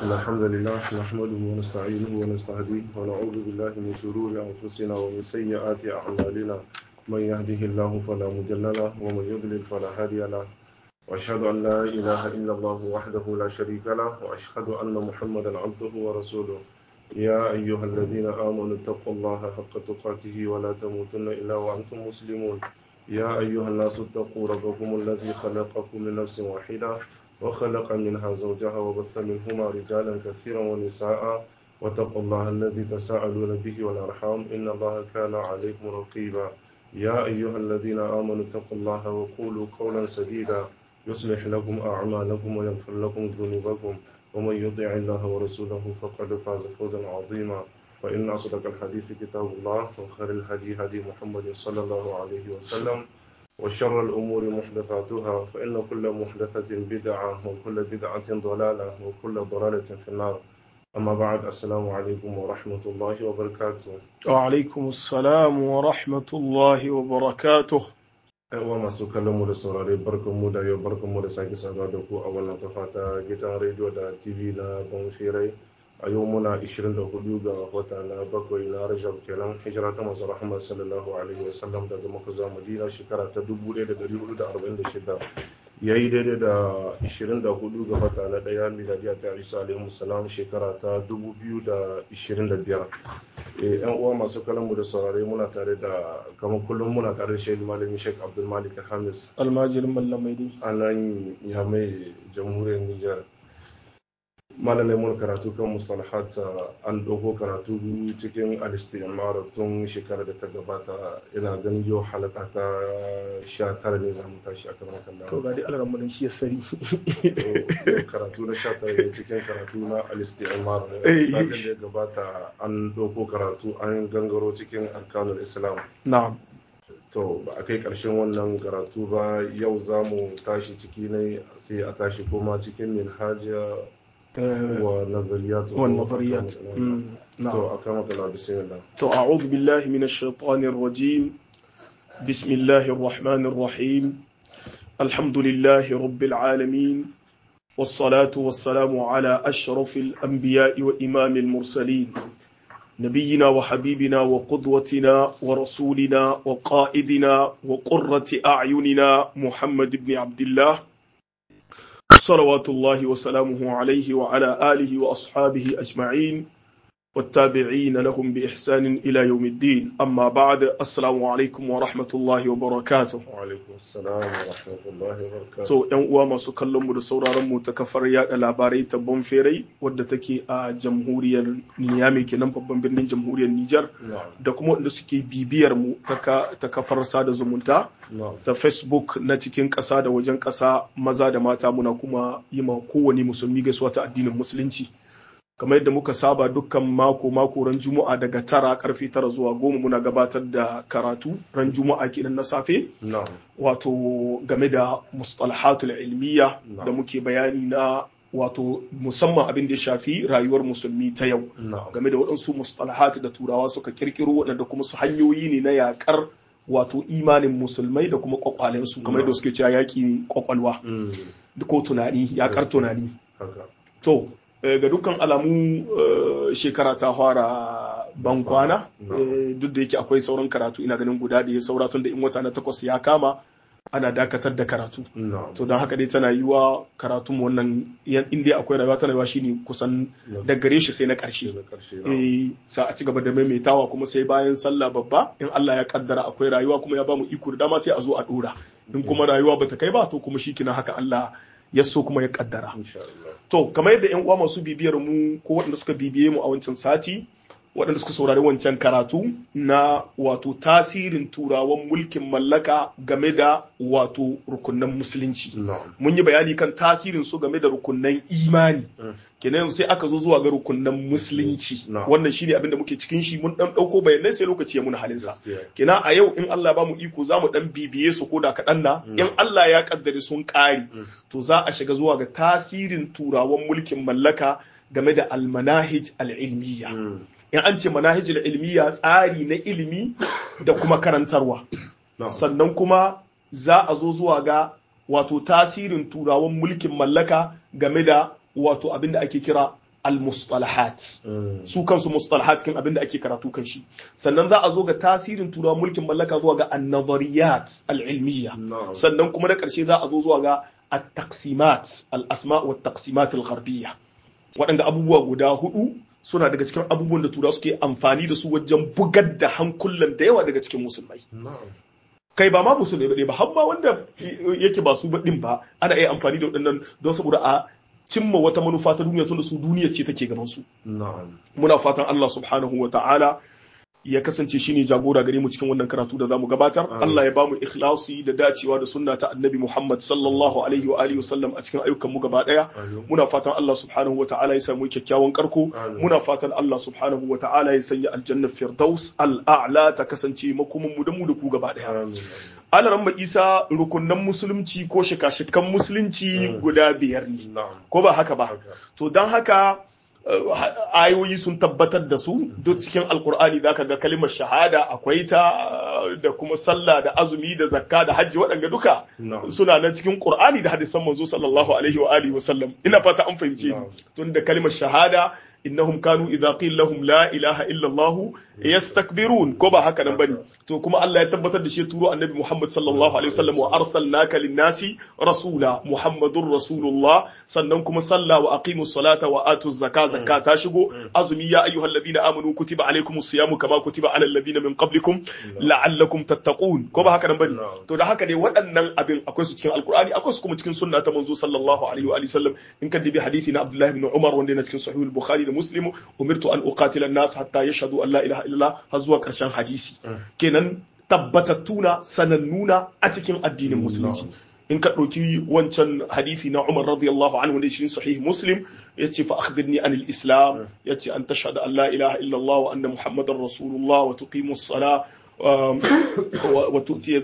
إن الحمد لله نحمده ونستعينه ونستهديه ونعوذ بالله من شرور أنفسنا ومن سيئات أعمالنا من يهده الله فلا مضل له ومن يضلل فلا هادي له وأشهد أن لا إله إلا الله وحده لا شريك له وأشهد أن محمدا عبده ورسوله يا أيها الذين آمنوا اتقوا الله حق تقاته ولا تموتن إلا وأنتم مسلمون يا أيها الناس اتقوا ربكم الذي خلقكم من نفس واحدة وخلق منها زوجها وبث منهما رجالا كثيرا ونساء واتقوا الله الذي تساءلون به والأرحام إن الله كان عليكم رقيبا يا أيها الذين آمنوا اتقوا الله وقولوا قولا سديدا يصلح لكم أعمالكم ويغفر لكم ذنوبكم ومن يطع الله ورسوله فقد فاز فوزا عظيما فإن أصدق الحديث كتاب الله وخير الهدي هدي محمد صلى الله عليه وسلم وشر الأمور محدثاتها فإن كل محدثة بدعة وكل بدعة ضلالة وكل ضلالة في النار أما بعد السلام عليكم ورحمة الله وبركاته. وعليكم السلام ورحمة الله وبركاته. Wa masu kallon mu da saurare barkanmu da yau barkanmu da sake saduwa da ku a wannan kafa ta gidan rediyo da TV na Banfirai. A yau muna 24 ga wata na bakwai na Rajab kenan hijira ta manzon Muhammad sallallahu alaihi wasallam daga Makka zuwa Madina shekara ta 1446 yayi daidai da 24 ga wata na daya miladiya ta Isa alaihi salam shekara ta 2025. Yan uwa masu kallon mu da saurare muna tare da kamar kullum muna tare da Sheikh Malami Sheikh Abdul Malik Hamis almajirin mallamai a nan Yamai jamhuriyar Nijar. Malamai mun karatu kan mustalahat an dogo karatu cikin al-istimar tun shekarar da ta gabata ina ganin yau halaka ta 19 ne zamu tashi akan wannan. to ga dai Allah ramadan shi ya sani karatu na 19 ne cikin karatu na al-istimar satin da ya gabata an dogo karatu an gangaro cikin arkanul islam. na'am to ba a kai ƙarshen wannan karatu ba yau zamu tashi ciki ne sai a tashi kuma cikin minhaja والنظريات والنظريات نعم أكرمك الله بسم الله أعوذ بالله من الشيطان الرجيم بسم الله الرحمن الرحيم الحمد لله رب العالمين والصلاة والسلام على أشرف الأنبياء وإمام المرسلين نبينا وحبيبنا وقدوتنا ورسولنا وقائدنا وقرة أعيننا محمد بن عبد الله صلوات الله وسلامه عليه وعلى آله وأصحابه أجمعين والتابعين لهم بإحسان إلى يوم الدين أما بعد السلام عليكم ورحمة الله وبركاته. وعليكم السلام ورحمة الله وبركاته. So ‘yan uwa masu kallon mu da sauraron mu ta kafar yaɗa labarai ta Banfirai wadda take a jamhuriyar Niamey kenan babban birnin jamhuriyar Nijar da kuma wanda suke bibiyar mu ta kafar sada zumunta ta Facebook na cikin ƙasa da wajen ƙasa maza da mata muna kuma yi ma kowane musulmi gaisuwa ta addinin musulunci. Kamar yadda muka saba dukkan mako ran juma'a daga 9 karfe 9 zuwa 10 muna gabatar da karatu ran juma'a kenan na safe wato game da mustalahatul ilmiya da muke bayani na wato musamman abin da ya shafi rayuwar musulmi ta yau game da waɗansu mustalahat da turawa suka kirkiro waɗanda kuma su hanyoyi ne na yakar wato imanin musulmai da kuma kwakwalensu kamar yadda suke cewa yaƙi kwakwalwa ko tunani yakar tunani to ga dukkan alamu shekara ta fara bankwana duk da yake akwai sauran karatu ina ganin guda da ya saura tun da in wata na 8 ya kama ana dakatar da karatu to don haka dai tana yiwa karatun wannan inda akwai rayuwa tana yiwa shine kusan da gare shi sai na karshe sa a ci gaba da maimaitawa kuma sai bayan sallah babba in Allah ya kaddara akwai rayuwa kuma ya bamu iko da dama sai a zo a dora in kuma rayuwa bata kai ba to kuma shikenan haka Allah ya so kuma ya kaddara. To, kamar yadda ‘yan uwa masu bibiyar mu ko waɗanda suka bibiye mu a wancan sati, waɗanda suka saurari wancan karatu na wato tasirin turawan mulkin mallaka game da wato rukunan musulunci. Mun yi bayani kan tasirin su game da rukunan imani. Kenan yanzu sai aka zo zuwa ga rukunan musulunci. Wannan shine abin da muke cikin shi mun dan ɗauko bayanai sai lokaci ya muna halinsa. Kenan a yau in Allah ba mu iko za mu dan bibiye su ko da kaɗan na. In Allah ya kaddare sun ƙari to za a shiga zuwa ga tasirin turawan mulkin mallaka game da almanahij al'ilmiya. In an ce manahijul ilmiya tsari na ilimi da kuma karantarwa sannan kuma za a zo zuwa ga wato tasirin turawan mulkin mallaka game da wato abin da ake kira al-mustalahat su kansu mustalahat kin abinda ake karatu kan shi sannan za a zo ga tasirin turawa mulkin mallaka zuwa ga an-nazariyat al-ilmiyya sannan kuma da karshe za a zo zuwa ga at-taqsimat al-asma' wa at-taqsimat al-gharbiyya waɗanda abubuwa guda hudu suna daga cikin abubuwan da turawa suke amfani da su wajen bugar da hankulan da yawa daga cikin musulmai kai ba ma musulmai ba har ma wanda yake ba su din ba ana iya amfani da waɗannan don saboda a cimma wata manufa ta duniya tunda su duniya ce take gaban su muna fatan Allah subhanahu wa ta'ala ya kasance shine jagora gare mu cikin wannan karatu da zamu gabatar Allah ya bamu ikhlasi da dacewa da sunna ta annabi Muhammad sallallahu alaihi wa alihi wasallam a cikin ayyukan mu gaba daya muna fatan Allah subhanahu wa ta'ala ya samu kyakkyawan karko muna fatan Allah subhanahu wa ta'ala ya sanya aljanna firdaus al'a'la ta kasance makomin mu da mu da ku gaba daya alaran Isa rukunnan musulunci ko shika-shikan musulunci guda 5 ne ko ba haka ba to dan haka ayoyi sun tabbatar da su duk cikin alkur'ani zaka ga kalimar shahada akwai ta da kuma sallah da azumi da zakka da hajji waɗanda duka suna nan cikin qur'ani da hadisan manzo sallallahu alaihi wa alihi wa sallam ina fata an fahimce ni tun da kalimar shahada innahum kanu idza qila lahum la ilaha illa allah yastakbirun ko ba haka nan bane to kuma Allah ya tabbatar da shi turo annabi Muhammad sallallahu alaihi wasallam wa arsalnaka lin-nasi rasula muhammadur rasulullah sannan kuma salla wa aqimus salata wa atuz zakata ta shigo azumi ya ayyuhalladhina amanu kutiba alaykumus siyamu kama kutiba alal ladina min qablikum la'allakum tattaqun ko ba haka nan bane to da haka dai waɗannan abin akwai su cikin alqur'ani akwai su kuma cikin sunna ta manzo sallallahu alaihi wa sallam in kan dibi hadisi na Abdullah ibn Umar wanda yana cikin sahih al-Bukhari da Muslim umirtu an uqatila an-nas hatta yashhadu an la ilaha illallah har zuwa ƙarshen hadisi kenan tabbatattuna sanannuna a cikin addinin musulunci in ka ɗauki wancan hadisi na Umar radiyallahu anhu da shi sahih Muslim yace fa akhbirni anil islam yace an tashhadu an la ilaha illallah wa anna muhammadar rasulullah wa tuqimus salah wa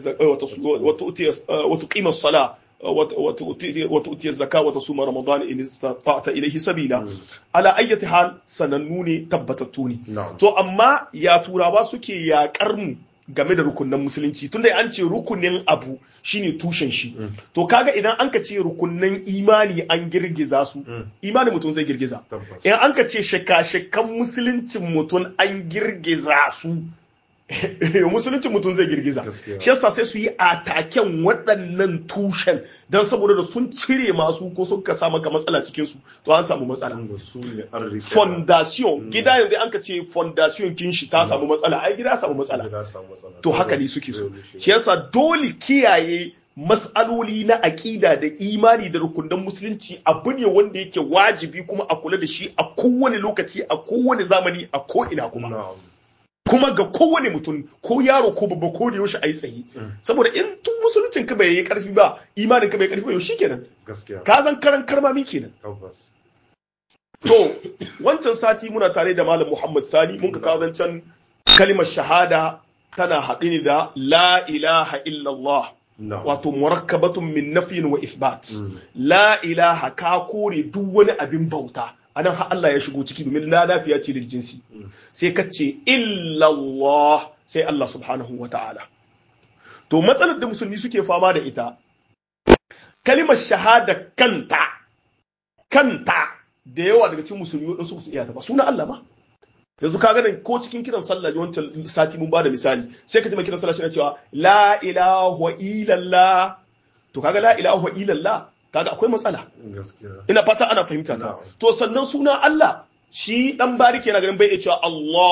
tuqimus salah وتؤتي الزكاة وتصوم رمضان إن استطعت إليه سبيلا على أي حال sanannune tabbatattu to amma ya turawa suke yakar mu game da rukunin musulunci tunda an ce rukunin abu shine tushen shi to kaga idan an ka ce rukunin imani an girgiza su imani mutum zai girgiza in an ka ce shaka-shakan musuluncin mutum an girgiza su musulunci mutum zai girgiza shi yasa sai su yi ataken waɗannan tushen don saboda da sun cire masu ko sun ka sa maka matsala cikin su to an samu matsala fondation gida yanzu an ka ce fondation kin shi ta samu matsala ai gida samu matsala to haka ne suke so shi yasa dole kiyaye mas'aloli na aƙida da imani da rukunan musulunci abu ne wanda yake wajibi kuma a kula da shi a kowane lokaci a kowane zamani a ko ina kuma ga kowane mutum ko yaro ko babba ko da yaushe a yi tsaye saboda in tun musuluncin ka bai yi karfi ba imanin ka bai karfi ba yau shikenan ka zan karan karmami kenan to wancan sati muna tare da malam Muhammad Sani mun ka kawo zancen kalimar shahada tana haɗe ne da la ilaha illallah wato murakkabatun min nafyin wa isbat la ilaha ka kore duk wani abin bauta anan har Allah ya shigo ciki domin la lafiya ce da jinsi sai ka ce illallah sai Allah subhanahu wa ta'ala to matsalar da musulmi suke fama da ita kalimar shahada kanta da yawa daga cikin musulmi wadansu su iya ta ba suna Allah ba yanzu ka ganin ko cikin kiran sallah wancan sati mun bada misali sai ka ji mai kiran sallah shi na cewa la ilaha illallah to kaga la ilaha illallah kaga akwai matsala ina fata ana fahimta ta to sannan suna Allah shi dan bariki yana ganin bai iya cewa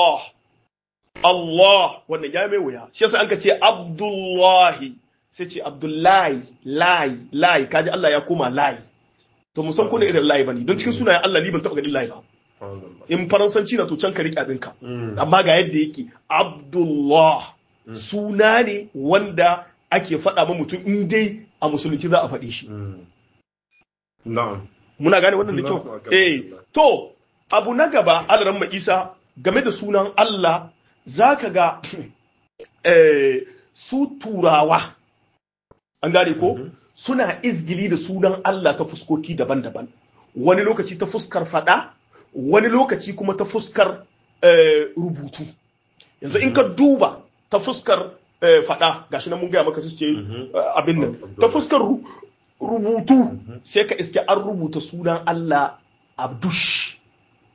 Allah wannan ya mai wuya shi yasa an ka ce Abdullahi sai ce Abdullahi lai kaji Allah ya koma lai to musan ko ne irin lai bane don cikin sunayen Allah ni ban taba ganin lai ba in faransanci na to can ka rike abinka amma ga yadda yake Abdullah suna ne wanda ake faɗa ma mutum in dai a musulunci za a faɗi shi muna gane wannan da kyau to abu na gaba alaran Isa game da sunan Allah zaka ga su turawa an gane ko suna izgili da sunan Allah ta fuskoki daban-daban wani lokaci ta fuskar fada wani lokaci kuma ta fuskar rubutu yanzu in ka duba ta fuskar fada gashi nan mun gaya maka su ce abin nan ta fuskar rubutu sai ka iske an rubuta sunan Allah Abdush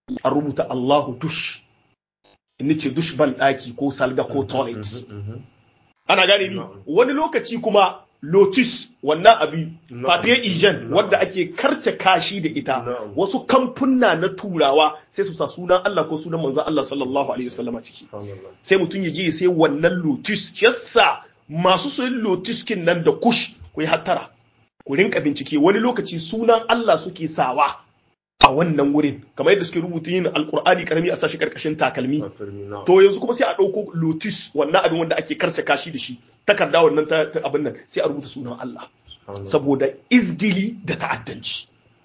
a rubuta Allahu dush in ce dush ban daki ko salga ko toilet ana gane ni wani lokaci kuma lotus wannan abi papier hygiene wanda ake karce kashi da ita wasu kamfuna na turawa sai su sa sunan Allah ko sunan manzon Allah sallallahu alaihi wasallam a ciki sai mutun ya je sai wannan lotus yassa masu soyin lotus kin nan da kush ku yi hattara ku rinka bincike wani lokaci sunan Allah suke sawa a wannan wurin kamar yadda suke rubuta yin alkur'ani karami a sashi karkashin takalmi to yanzu kuma sai a dauko lotus wannan abin wanda ake karce kashi da shi takarda wannan ta abin nan sai a rubuta sunan Allah saboda izgili da ta'addanci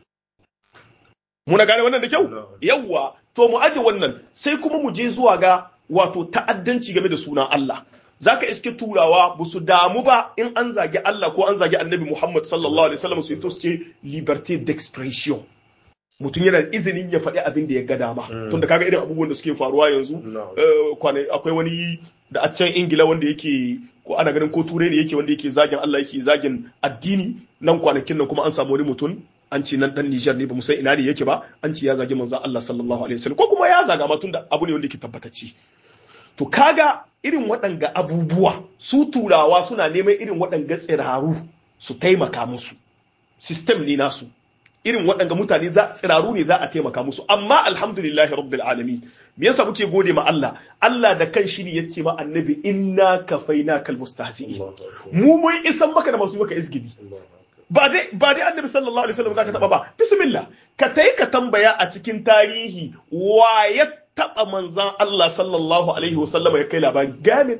muna gane wannan da kyau yawa to mu aje wannan sai kuma mu je zuwa ga wato ta'addanci game da sunan Allah zaka iske turawa ba su damu ba in an zagi Allah ko an zagi Annabi Muhammad sallallahu alaihi wasallam su to suke liberté d'expression mutum yana izinin ya faɗi abin da ya ga dama tunda kaga irin abubuwan da suke faruwa yanzu akwai wani da a can Ingila wanda yake ko ana ganin ko turai ne yake wanda yake zagin Allah yake zagin addini nan kwanakin nan kuma an samu wani mutum an ce nan dan Niger ne ba mu san ina ne yake ba an ce ya zagi manzon Allah sallallahu alaihi wasallam ko kuma ya zaga ma tunda abu ne wanda yake tabbatacce to kaga irin waɗanga abubuwa su turawa suna neman irin waɗanga tsiraru su taimaka musu system ne nasu irin waɗanga mutane tsiraru ne za a taimaka musu amma alhamdulillahi rabbil alamin me yasa muke gode ma Allah Allah da kan shi ne yace ma annabi inna kafainakal mustahzi'in mu mun isan maka da masu maka izgidi ba dai annabi sallallahu alaihi wasallam zaka taba ba bismillah ka ka tambaya a cikin tarihi wa ya taba manzan Allah sallallahu alaihi wasallam ya kai labari gamin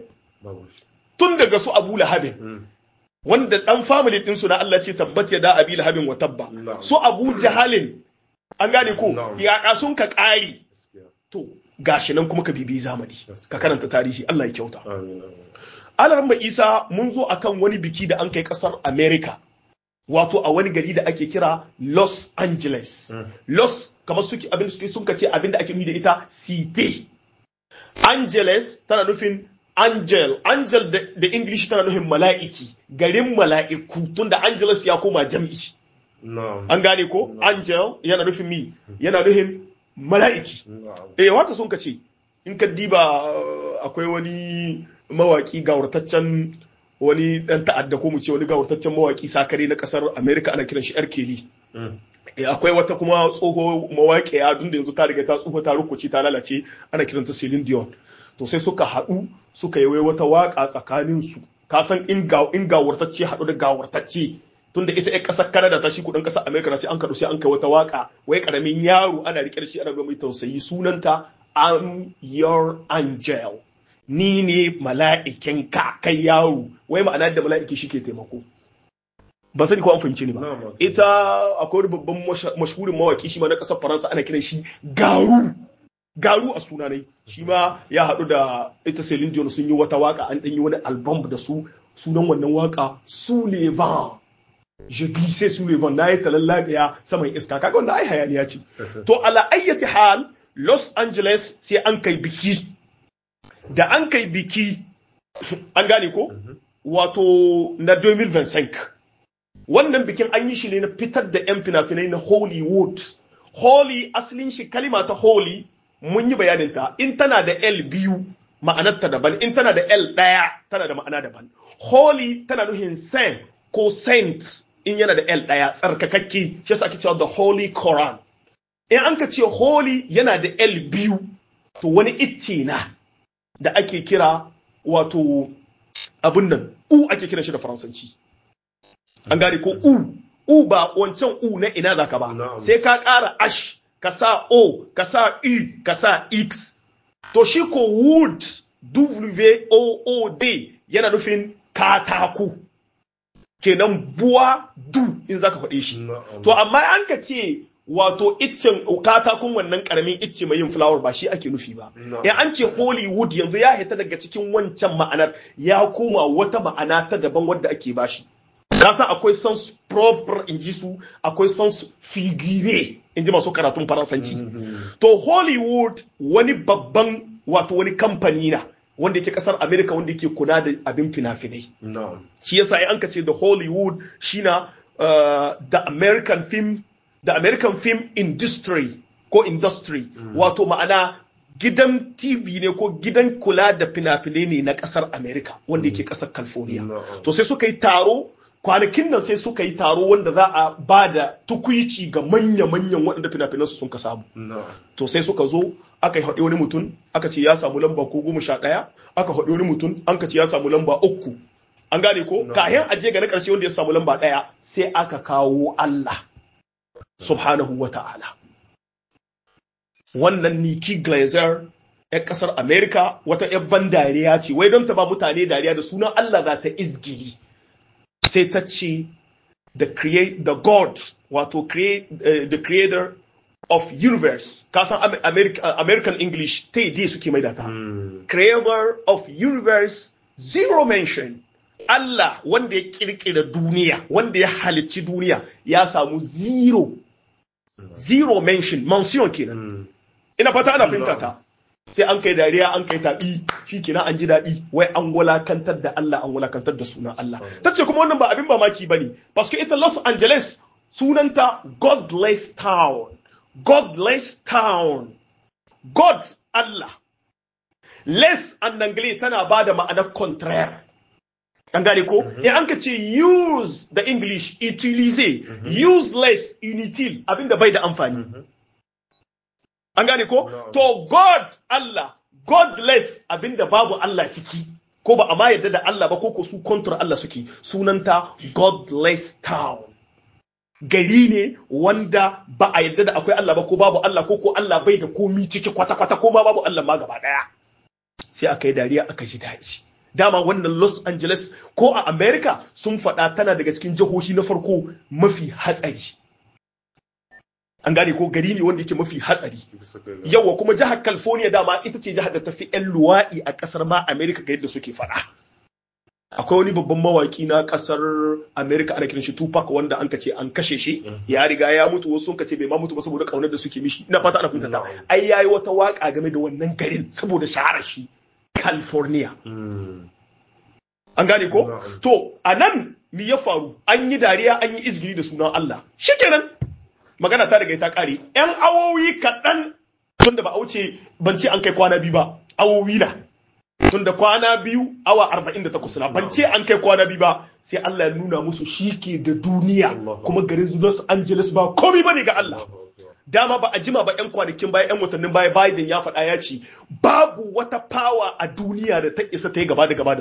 tun daga su Abu Lahab wanda dan family din su na Allah ce tabbat ya da Abi Lahabin wa tabba su Abu Jahalin an gane ko ya sun ka kare to gashi nan kuma ka bibi zamani ka karanta tarihi Allah ya kyauta Alarma Isa mun zo akan wani biki da an kai kasar America wato a wani gari da ake kira Los Angeles Los kamar suke abin suke sun kace abin da ake nufi da ita city Angeles tana nufin angel da English tana nufin mala'iki garin mala'iku tunda Angeles ya koma jam'i an gane ko angel yana nufin mi yana nufin mala'iki haka sun kace in ka diba akwai wani mawaki gawartaccen wani dan ta'adda ko mu ce wani gawartaccen mawaki sakare na kasar America ana kiran shi R. Kelly akwai wata kuma tsoho mawaƙiya dun da yanzu ta riga ta tsufa ta rukuci ta lalace ana kiranta Celine Dion to sai suka haɗu suka yi wata waka tsakanin su ka san in gawartacce haɗu da gawartacce tunda ita ƴar ƙasar Canada ta shi kudin ƙasar America sai an kaɗu sai an kai wata waka wai karamin yaro ana rike da shi ana mai tausayi sunanta I'm your angel ni ne mala'ikin ka kai yaro wai ma'ana da mala'iki shi ke taimako ba sani ko an fahimci ni ba ita akwai wani babban mashhurin mawaki shi ma na ƙasar Faransa ana kiran shi garu a sunanai shi ma ya haɗu da ita Celine Dion sun yi wata waka an ɗanyi wani album da su sunan wannan waka Sullivan je glissais Sullivan na yi talallaɗiya saman iska kaga wanda ai hayaniya ce to ala ayyati hal Los Angeles sai an kai biki da an kai biki an gane ko wato na 2025 wannan bikin an yi shi ne na fitar da 'yan fina-finai na Hollywood. Holy asalin shi kalima ta holy mun yi bayaninta in tana da L biyu ma'anarta daban in tana da L ɗaya tana da ma'ana daban. Holy tana nufin saint ko saint in yana da L ɗaya tsarkakakke shi yasa ake cewa the Holy Quran. In an ka ce holy yana da L biyu to wani icce na da ake kira wato abun nan u ake kiran shi da Faransanci. An gane ko u ba wancan u na ina zaka ba sai ka ƙara ash ka sa o ka sa u ka sa x to shi ko wood wood yana nufin katako kenan buwa du in zaka faɗe shi to amma an ka ce wato iccen katakon wannan karamin icce mai yin flower ba shi ake nufi ba ya an ce Hollywood yanzu ya hita daga cikin wancan ma'anar ya koma wata ma'ana ta daban wadda ake bashi kasa akwai sens propre in ji su akwai sens figure in ji masu karatun faransanci to Hollywood wani babban wato wani kamfani na wanda yake kasar America wanda yake kula da abin fina-finai shi yasa ai an ka ce da Hollywood shina the American film industry ko industry wato ma'ana gidan TV ne ko gidan kula da fina-finai ne na ƙasar America wanda yake ƙasar California. To sai suka yi taro kwanakin nan sai suka yi taro wanda za a ba da tukuici ga manya-manyan waɗanda fina-finan su sun ka samu. To sai suka zo aka yi haɗe wani mutum aka ce ya samu lamba ko 11 aka haɗe wani mutum an ka ce ya samu lamba 3 an gane ko kayan aje ga na ƙarshe wanda ya samu lamba 1 sai aka kawo Allah subhanahu wa ta'ala. Wannan Nikki Glaser ‘yar ƙasar Amerika wata ‘yar ban dariya ce, wai don ta ba mutane dariya da sunan Allah za ta izgiri. Sai ta ce, the God, wato the creator of universe. Kasan American English ta yi suke mai data. Creator of universe, zero mention. Allah wanda ya kirkira duniya, wanda ya halicci duniya, ya samu zero mention kenan. Ina fata ana fahimta ta. Sai an kai dariya an kai taɓi shi kenan an ji daɗi wai an wulakantar da Allah an wulakantar da sunan Allah. Ta ce kuma wannan ba abin mamaki ba ne, paske ita Los Angeles sunanta Godless Town. Godless Town. God Allah. Less an Angle tana ba da ma'anar contraire. An gane ko? In an ka ce use da English, utilize, useless, inutile, abinda bai da amfani. An gane ko? To God Allah, godless, abinda babu Allah ciki, ko ba a ma yadda da Allah ba ko su kontra Allah suke, sunanta Godless Town. Gari ne wanda ba a yadda da akwai Allah ba ko babu Allah ko Allah bai da komi ciki kwata-kwata ko babu Allah ma gaba daya. Sai aka yi dariya aka ji daɗi. Dama wannan Los Angeles ko a America sun faɗa tana daga cikin jihohi na farko mafi hatsari. An gane ko gari ne wanda yake mafi hatsari. Yawa kuma jihar California dama ita ce jihar da tafi 'yan luwaɗi a ƙasar ma America ga yadda suke faɗa. Akwai wani babban mawaki na ƙasar America ana kiran shi Tupac wanda an kace an kashe shi ya riga ya mutu wasu sun kace bai ma mutu ba saboda kaunar da suke mishi. Ina fata ana fahimta ta. Ai yayi wata waka game da wannan garin saboda shaharar shi California. An gane ko? To anan me ya faru? An yi dariya an yi izgiri da sunan Allah. Shikenan magana ta daga ta kare yan awowi kaɗan tunda ba a wuce ban ce an kai kwana 2 ba awowi na tunda kwana 2 awa 48 na ban ce an kai kwana 2 ba sai Allah ya nuna musu shike da duniya kuma garin Los Angeles ba komai bane ga Allah. Dama ba a jima ba yan kwanakin baya yan watannin baya Biden ya faɗa ya ce babu wata power a duniya da ta isa ta yi gaba da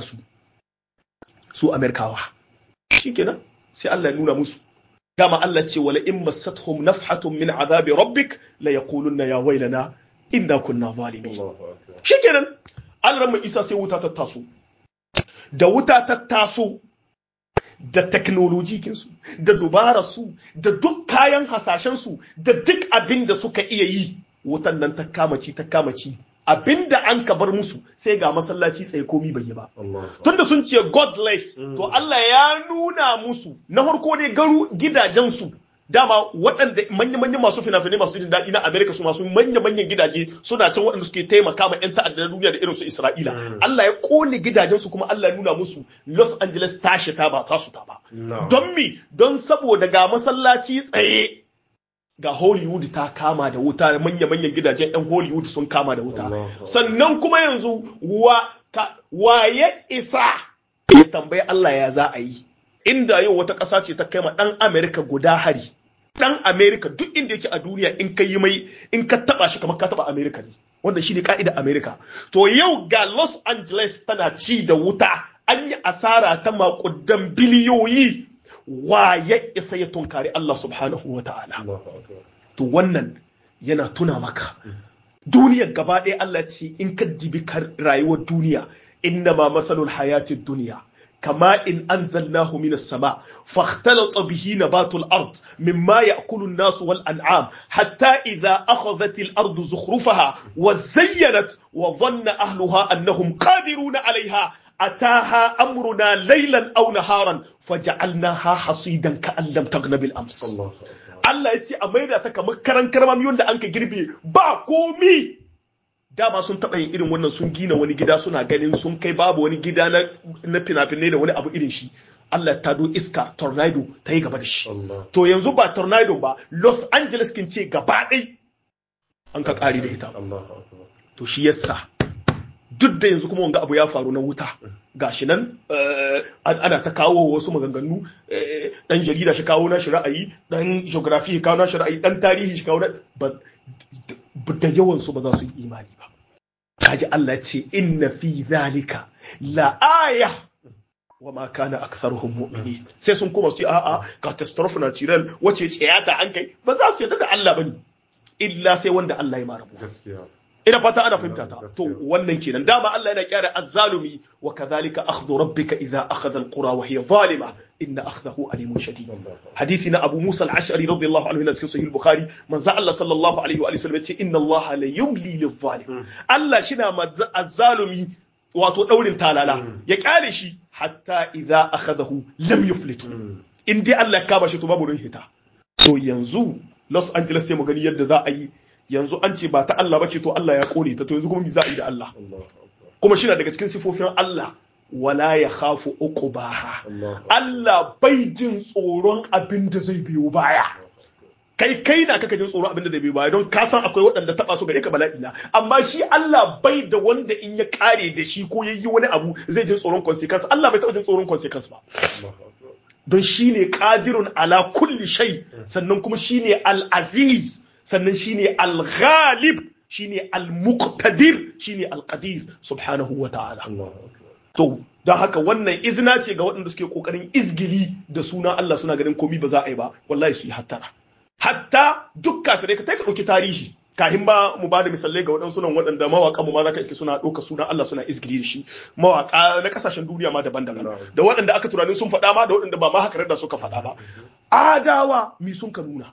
su Amerikawa. Shikenan sai Allah ya nuna musu dama Allah ce wala in massatuhum nafhatun min azabi rabbik la yaquluna ya waylana inna kunna zalimin. Shikenan Allah mai Isa sai wuta ta taso. Da wuta ta taso da technology su da dubarar su da duk kayan hasashen su da duk abin da suka iya yi wutan nan ta kamaci abinda an ka bar musu sai ga masallaci tsaye komi bai yi ba tunda sun ce godless to Allah ya nuna musu na farko dai gidajen su dama waɗanda manya-manyan masu fina-finai masu jin daɗi na America su masu manya-manyan gidaje suna can waɗanda suke taimaka ma 'yan ta'addar duniya da irin su Isra'ila Allah ya kone gidajen su kuma Allah ya nuna musu Los Angeles tashi ta ba tasu ta ba don mi don saboda ga masallaci tsaye ga Hollywood ta kama da wuta manya-manyan gidajen 'yan Hollywood sun kama da wuta sannan kuma yanzu wa ya isa ya tambayi Allah ya za a yi inda yau wata ƙasa ce ta kai ma ɗan Amerika guda hari ɗan Amerika duk inda yake a duniya in ka yi mai in ka taɓa shi kamar ka taɓa Amerika ne wanda shi ne ƙa'idar Amerika to yau ga Los Angeles tana ci da wuta an yi asara ta maƙudan biliyoyi wa ya isa ya tunkari Allah subhanahu wa ta'ala to wannan yana tuna maka duniyar gaba ɗaya Allah ce in ka dibi rayuwar duniya inna ma matsalul hayatid duniya كما إن أنزلناه من السماء فاختلط به نبات الأرض مما يأكل الناس والأنعام حتى إذا أخذت الأرض زخرفها وزينت وظن أهلها أنهم قادرون عليها أتاها أمرنا ليلا أو نهارا فجعلناها حصيدا كأن لم تغن بالأمس الله يتي أميرا تكا مكران كرمام يوندا أنك جربي باكومي dama sun taɓa yin irin wannan sun gina wani gida suna ganin sun kai babu wani gida na fina-finai da wani abu irin shi Allah ta do iska tornado ta yi gaba da shi to yanzu ba tornado ba Los Angeles kin ce gaba ɗai an ka kare da ita Allahu akbar. to shi yasa duk da yanzu kuma wanga abu ya faru na wuta gashi nan ana ta kawo wasu maganganu dan jarida shi kawo nashi ra'ayi dan geography kawo nashi ra'ayi dan tarihi shi kawo da yawan su ba za su yi imani ba kaji Allah ce inna fi zalika la aya wa ma kana aktharuhum mu'minin sai sun kuma su a'a catastrophe natural wace tsayata an kai ba za su yarda da Allah bane illa sai wanda Allah ya marabu gaskiya ina fata ana fahimta ta to wannan kenan dama Allah yana kyara azzalumi wa kadhalika akhdhu rabbika idha akhadha alqura wa hiya zalima inna akhdahu alimun shadid hadisi na Abu Musa al-Ash'ari radiyallahu anhu cikin sahih al-Bukhari manzo Allah sallallahu alaihi wa sallam yace inna Allah la yumli lil-zalim Allah shina azzalumi wato daurin talala ya kyale shi hatta idha akhadahu lam yuflitu in dai Allah ya kama shi to babu rin hita to yanzu Los Angeles sai mu gani yadda za a yi yanzu an ce ba ta Allah bace to Allah ya kone ta to yanzu kuma me za a yi da Allah kuma shi na daga cikin sifofin Allah wala ya khafu uqbaha Allah bai jin tsoron abin da zai biyo baya kai na kaka jin tsoron abin da zai biyo baya don ka san akwai waɗanda taba su gare ka bala'i na amma shi Allah bai da wanda in ya kare da shi ko yayi wani abu zai jin tsoron consequence Allah bai taɓa jin tsoron consequence ba don shi ne qadirun ala kulli shay sannan kuma shi ne al-aziz sannan shine al-ghalib shine al-muqtadir shine al-qadir subhanahu wa ta'ala to don haka wannan izina ce ga waɗanda suke kokarin izgili da suna Allah suna ganin komai ba za a yi ba wallahi su yi hattara hatta duk kafirai ka ɗauki tarihi kahin ba mu ba da misalai ga waɗansu nan waɗanda mawaƙa mu ma za ka iske suna ɗauka sunan Allah suna izgili da shi mawaƙa na ƙasashen duniya ma daban-daban da waɗanda aka tunanin sun faɗa ma da waɗanda ba ma haka da suka faɗa ba adawa mi sun ka nuna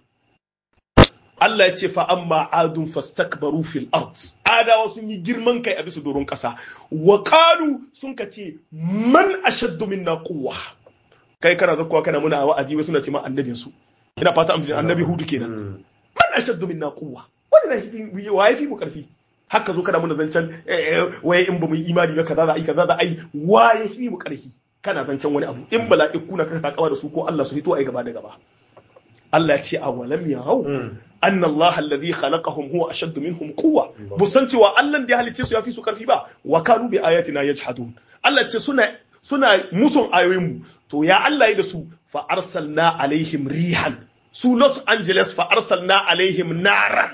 Allah ya ce fa amma adun fastakbaru fil ard adawa sun yi girman kai a bisa doron kasa wa qalu sun ka ce man ashaddu minna quwwa kai kana zakkuwa kana muna wa'azi wasu na ce ma annabin su ina fata annabi hudu kenan man ashaddu minna quwwa wannan waye fi mu karfi haka zo kana muna zancen waye in ba mu yi imani ba kaza za ai kaza za ai waye fi mu karfi kana zancen wani abu in mala'iku na ka takawa da su ko Allah su hito ai gaba da gaba Allah ya ce awalam yarau anna Allah alladhi khalaqahum huwa ashaddu minhum quwwa busan cewa Allah da ya halice su yafi su karfi ba wa kanu bi ayatina yajhadun Allah ce suna musun ayoyin mu to ya Allah yi da su fa arsalna alaihim rihan su Los Angeles fa arsalna alaihim naran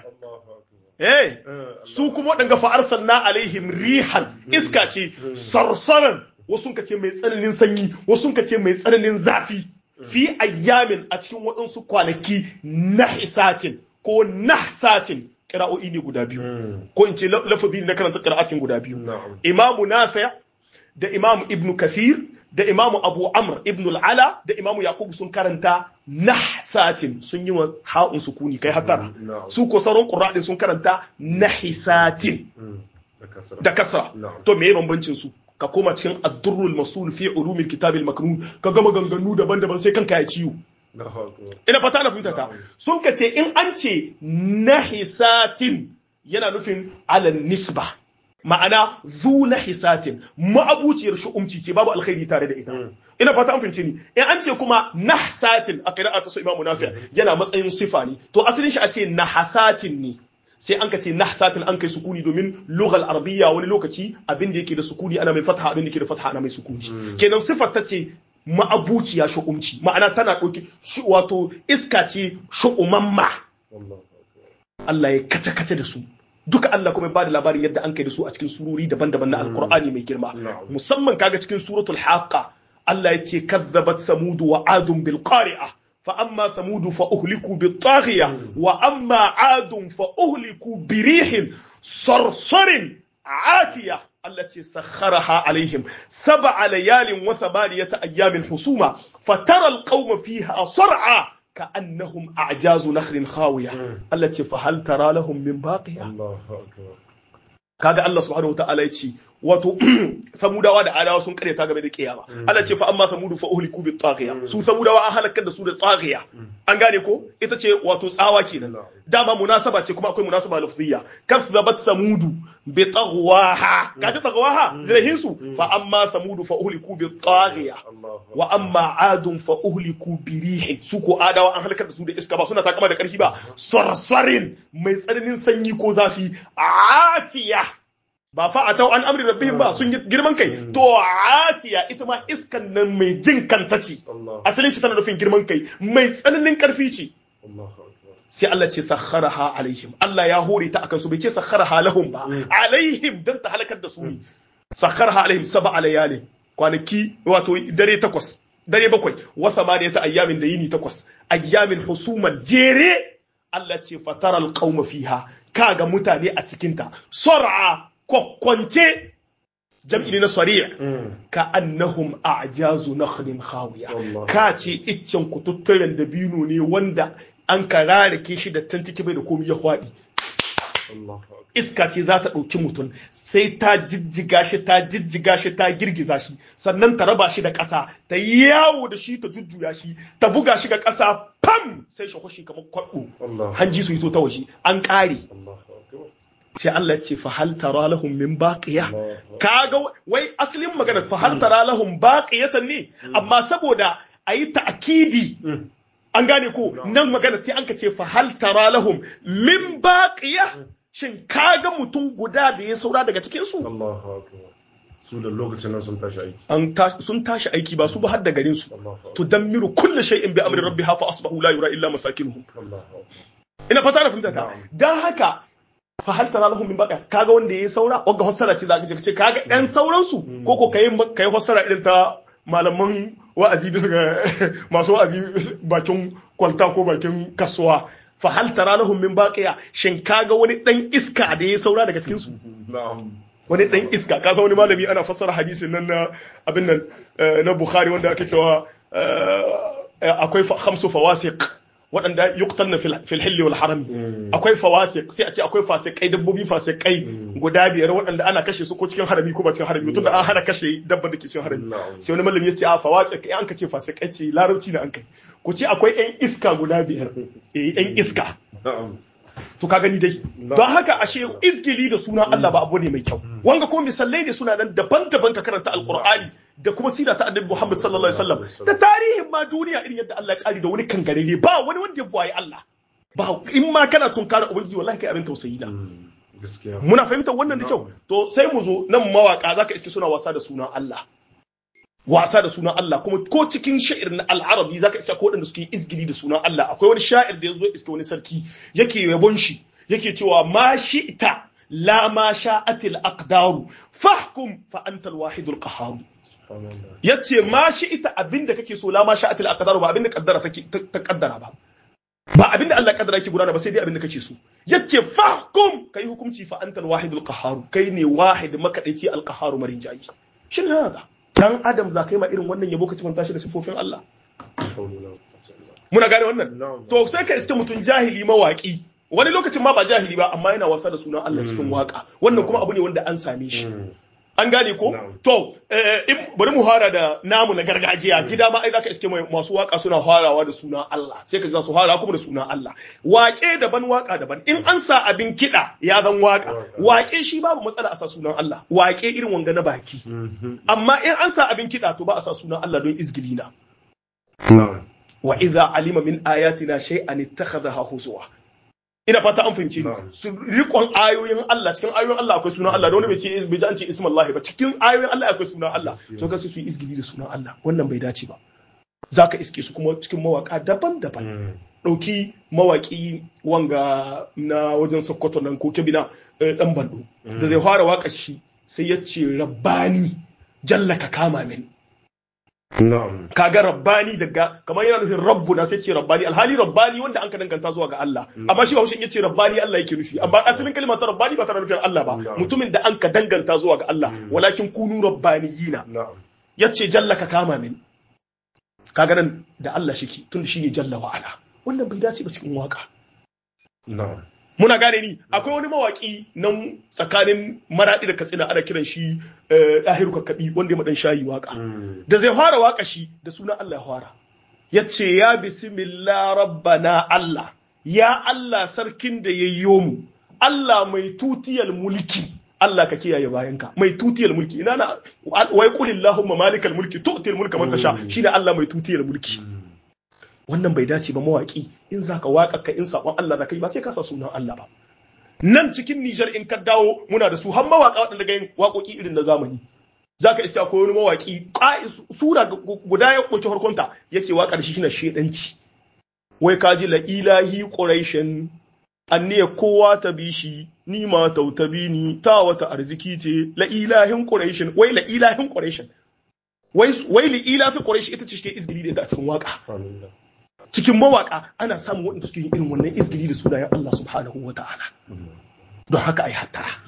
su kuma wadanga fa arsalna alaihim rihan iska ce sarsaran wasu ka ce mai tsananin sanyi wasu ka ce mai tsananin zafi fi ayyamin a cikin waɗansu kwanaki nahisatin ko nahsatin qira'o'i ne guda biyu ko in ce lafazi ne na karanta qira'atin guda biyu imamu nafi' da imamu ibnu kathir da imamu abu amr ibnu al-ala da imamu yaqub sun karanta nahsatin sun yi wa ha'un sukuni kai hatta su ko sauran qurra'in sun karanta nahisatin da kasra to me bambancin su ka koma cikin ad-durrul masul fi ulumil kitab al-maknun ka ga maganganu daban-daban sai kanka ya ciwo ina fata na fahimta ta sun ka ce in an ce nahisatin yana nufin ala nisba ma'ana zu nahisatin ma'abuciyar shu'umci ce babu alkhairi tare da ita ina fata an fahimce ni in an ce kuma nahsatin a qira'atu su imamu nafi' yana matsayin sifa ne to asalin shi a ce nahasatin ne sai an ka ce nahsatin an kai sukuni domin lughal arabiyya wani lokaci abin da yake da sukuni ana mai fatha abin da yake da fatha ana mai sukuni kenan sifar ta ce ma'abuciya shu'umci ma'ana tana ɗauki wato iska ce shu'umamma Allah ya kace da su duka Allah kuma ba da labarin yadda an kai da su a cikin surori daban-daban na alkur'ani mai girma musamman kaga cikin suratul haqqa Allah ya ce kazzabat samud wa adun bil qari'ah فأما ثمود فأهلكوا بالطاغية وأما عاد فأهلكوا بريح صرصر عاتية التي سخرها عليهم 7 ليال و8 أيام حسوما فترى القوم فيها صرعى كأنهم أعجاز نخل خاوية التي فهل ترى لهم من باقية الله أكبر kaga Allah subhanahu wataala yace wato samudawa da adawa sun karyata game da kiyama Allah ce fa amma samudu fa uhliku bit taghiya su samudawa an halakar da su da taghiya an gane ko ita ce wato tsawa kenan dama munasaba ce kuma akwai munasaba lafziyya kazzabat samudu bi taghwaha kaje taghwaha zai su fa amma samudu fa uhliku bit taghiya wa amma adun fa uhliku bi rihin su ko adawa an halakar da su da iska ba suna takama da karfi ba sarsarin mai tsananin sanyi ko zafi atiya ba fa atau an amri rabbihim ba sun yi girman kai to atiya ita ma iskan nan mai jin kanta ce asalin shi tana nufin girman kai mai tsananin karfi ce sai Allah ce sakharaha alaihim Allah ya hore ta akan su bai ce sakharaha lahum ba alaihim dan ta halakar da su ne sakharaha alaihim sab'a layalin kwanaki wato dare 8 dare 7 wa samaniyata ayyamin da yini 8 ayyamin husuman jere Allah ce fataral qauma fiha kaga mutane a cikin ta sur'a kwakwance jam'i ne na sari'a ka annahum a'jazu nakhlin khawiya ka ce iccen kututturen dabino ne wanda an kararake shi da tantiki bai da komai ya hwadi iska ce za ta ɗauki mutum sai ta jijjiga shi ta girgiza shi sannan ta raba shi da ƙasa ta yawo da shi ta jujjuya shi ta buga shi ga ƙasa pam sai shi hoshi kamar kwaɗo hanji su hito ta waje an ƙare sai Allah ce fa hal tara lahum min baqiya kaga wai asalin magana fa hal tara lahum baqiyatan ne amma saboda ayi ta'kidi an gane ko nan magana sai an ka ce fa hal tara lahum min baqiya shin kaga mutum guda da ya saura daga cikin su Allahu akbar su da lokacin nan sun tashi aiki sun tashi aiki ba su ba har da garin su to damiru kullu shay'in bi amri rabbiha fa asbahu la yura illa masakinuhum ina fata da fahimta ta dan haka fa hal tara lahum min baqa kaga wanda yayi saura wanda fassara ce zaka ce kaga dan sauran su ko kai fassara irin ta malaman wa'azi bisa ga masu wa'azi bakin kwalta ko bakin kasuwa fa hal tara lahum min baqiya shin kaga wani dan iska da yayi saura daga cikin su wani dan iska ka san wani malami ana fassara hadisin nan na abin nan na Bukhari wanda ake cewa akwai khamsu fawasiq waɗanda yuqtalna fil hilli wal harami akwai fawasiq sai a ce akwai fasikai dabbobi fasikai guda biyar waɗanda ana kashe su ko cikin harami ko ba cikin harami tunda an hana kashe dabban da ke cikin harami sai wani malami ya ce a fawasiq an ka ce fasikai ce larabci da an kai ku ce akwai ƴan iska guda biyar ƴan iska to ka gani dai don haka ashe izgili da suna Allah ba abu ne mai kyau wanga kuma misalai ne suna nan daban-daban ka karanta alqur'ani da kuma sira ta annabi Muhammad sallallahu alaihi wasallam da tarihin ma duniya irin yadda Allah ya kari da wani kangarere ba wani wanda ya buwaye Allah ba in ma kana tunkara ubangiji wallahi kai abin tausayi na gaskiya muna fahimtar wannan da kyau to sai mu zo nan mawaka zaka iske suna wasa da sunan Allah wasa da sunan Allah kuma ko cikin sha'ir na al-arabi zaka iska ko wadanda suke izgili da sunan Allah akwai wani sha'ir da yazo iska wani sarki yake yabon shi yake cewa ma shi'ta la ma sha'atil aqdaru fahkum fa anta al-wahidul qahhar yace ma shi'ta abinda kake so la ma sha'atil aqdaru ba abinda kaddara ta kaddara ba abinda Allah kaddara yake gudana ba sai dai abinda kake so yace fahkum kai hukunci fa anta al-wahidul qahhar kai ne wahid makadaici al-qahhar marin jayi shin haka dan adam za ka yi ma irin wannan yabo ka cimanta shi da sifofin Allah muna gane wannan to sai ka iske mutum jahili mawaki wani lokacin ma ba jahili ba amma yana wasa da sunan Allah cikin waka wannan kuma abu ne wanda an same shi an gane ko to bari mu fara da namu na gargajiya gida ma ai zaka iske masu waka suna farawa da sunan Allah sai ka ji su fara kuma da sunan Allah waƙe daban waka daban in an sa abin kida ya zan waka waƙe shi babu matsala a sa sunan Allah waƙe irin wanga na baki amma in an sa abin kida to ba a sa sunan Allah don izgili na wa idza alima min ayatina shay'an ittakhadha huzwa ina fata an fahimce ni su rikon ayoyin Allah cikin ayoyin Allah akwai sunan Allah da wani bai ce bai ji an ce ismullahi ba cikin ayoyin Allah akwai sunan Allah to ga su yi izgili da sunan Allah wannan bai dace ba zaka iske su kuma cikin mawaka daban-daban dauki mawaki wanga na wajen Sokoto nan ko Kebina dan Bando da zai fara waka shi sai ya ce rabbani jallaka kama min na'am kaga rabbani daga kamar yana nufin rabbuna sai ce rabbani alhali rabbani wanda an ka danganta zuwa ga Allah amma shi ba shi yace rabbani Allah yake nufi amma asalin kalmar ta rabbani ba tana nufin Allah ba mutumin da an ka danganta zuwa ga Allah walakin kunu rabbaniyina yace jallaka kama min kaga nan da Allah shiki tunda shine jalla wa ala wannan bai dace ba cikin waka muna gane ni akwai wani mawaki nan tsakanin Maradi da Katsina ana kiran shi Dahiru Kakkabi wanda ya madan shayi waka da zai fara waka shi da sunan Allah ya fara yace ya bismillah rabbana Allah ya Allah sarkin da yayyo mu Allah mai tutiyal mulki Allah ka kiyaye bayanka mai tutiyal mulki ina na wai qul illahumma malikal mulki tu'til mulka man tasha shine Allah mai tutiyal mulki wannan bai dace ba mawaki in zaka waka ka in sabon Allah da kai ba sai ka sa sunan Allah ba nan cikin Niger in ka dawo muna da su har mawaka wadanda ga yin waƙoƙi irin na zamani zaka iska akwai wani mawaki sura guda ya kwace harkonta yake waka da shi shine shedanci wai kaji la ilahi quraishin anniya kowa ta bi shi ni ma tautabi ni ta wata arziki ce la ilahin quraishin wai la ilahin quraishin wai li ilafi quraish ita ce ke izgili da ita a cikin waka cikin mawaka ana samun waɗanda suke yin irin wannan izgili da sunayen Allah subhanahu wataala don haka ai hattara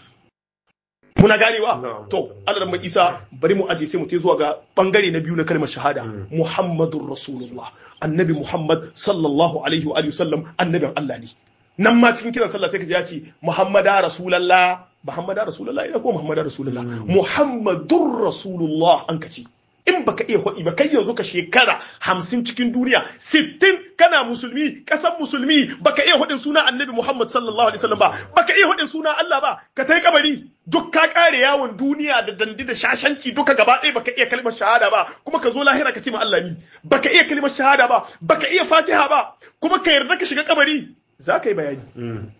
muna ganewa to Allah mai Isa bari mu aje sai mu tai zuwa ga bangare na biyu na kalmar shahada Muhammadur Rasulullah annabi Muhammad sallallahu alaihi wa alihi wasallam annabin Allah ne nan ma cikin kiran sallah sai kaji ya ce Muhammada Rasulullah ina ko Muhammada Rasulullah Muhammadur Rasulullah an kace in baka iya hodi ba kai yanzu ka shekara 50 cikin duniya 60 kana musulmi kasan musulmi baka iya hodin suna annabi Muhammad sallallahu alaihi wasallam ba baka iya hodin suna Allah ba ka tai kabari duk ka kare yawon duniya da dandi da shashanci duka gaba ɗaya baka iya kalmar shahada ba kuma ka zo lahira ka ce ma Allah ni baka iya kalmar shahada ba baka iya Fatiha ba kuma ka yarda ka shiga kabari za ka yi bayani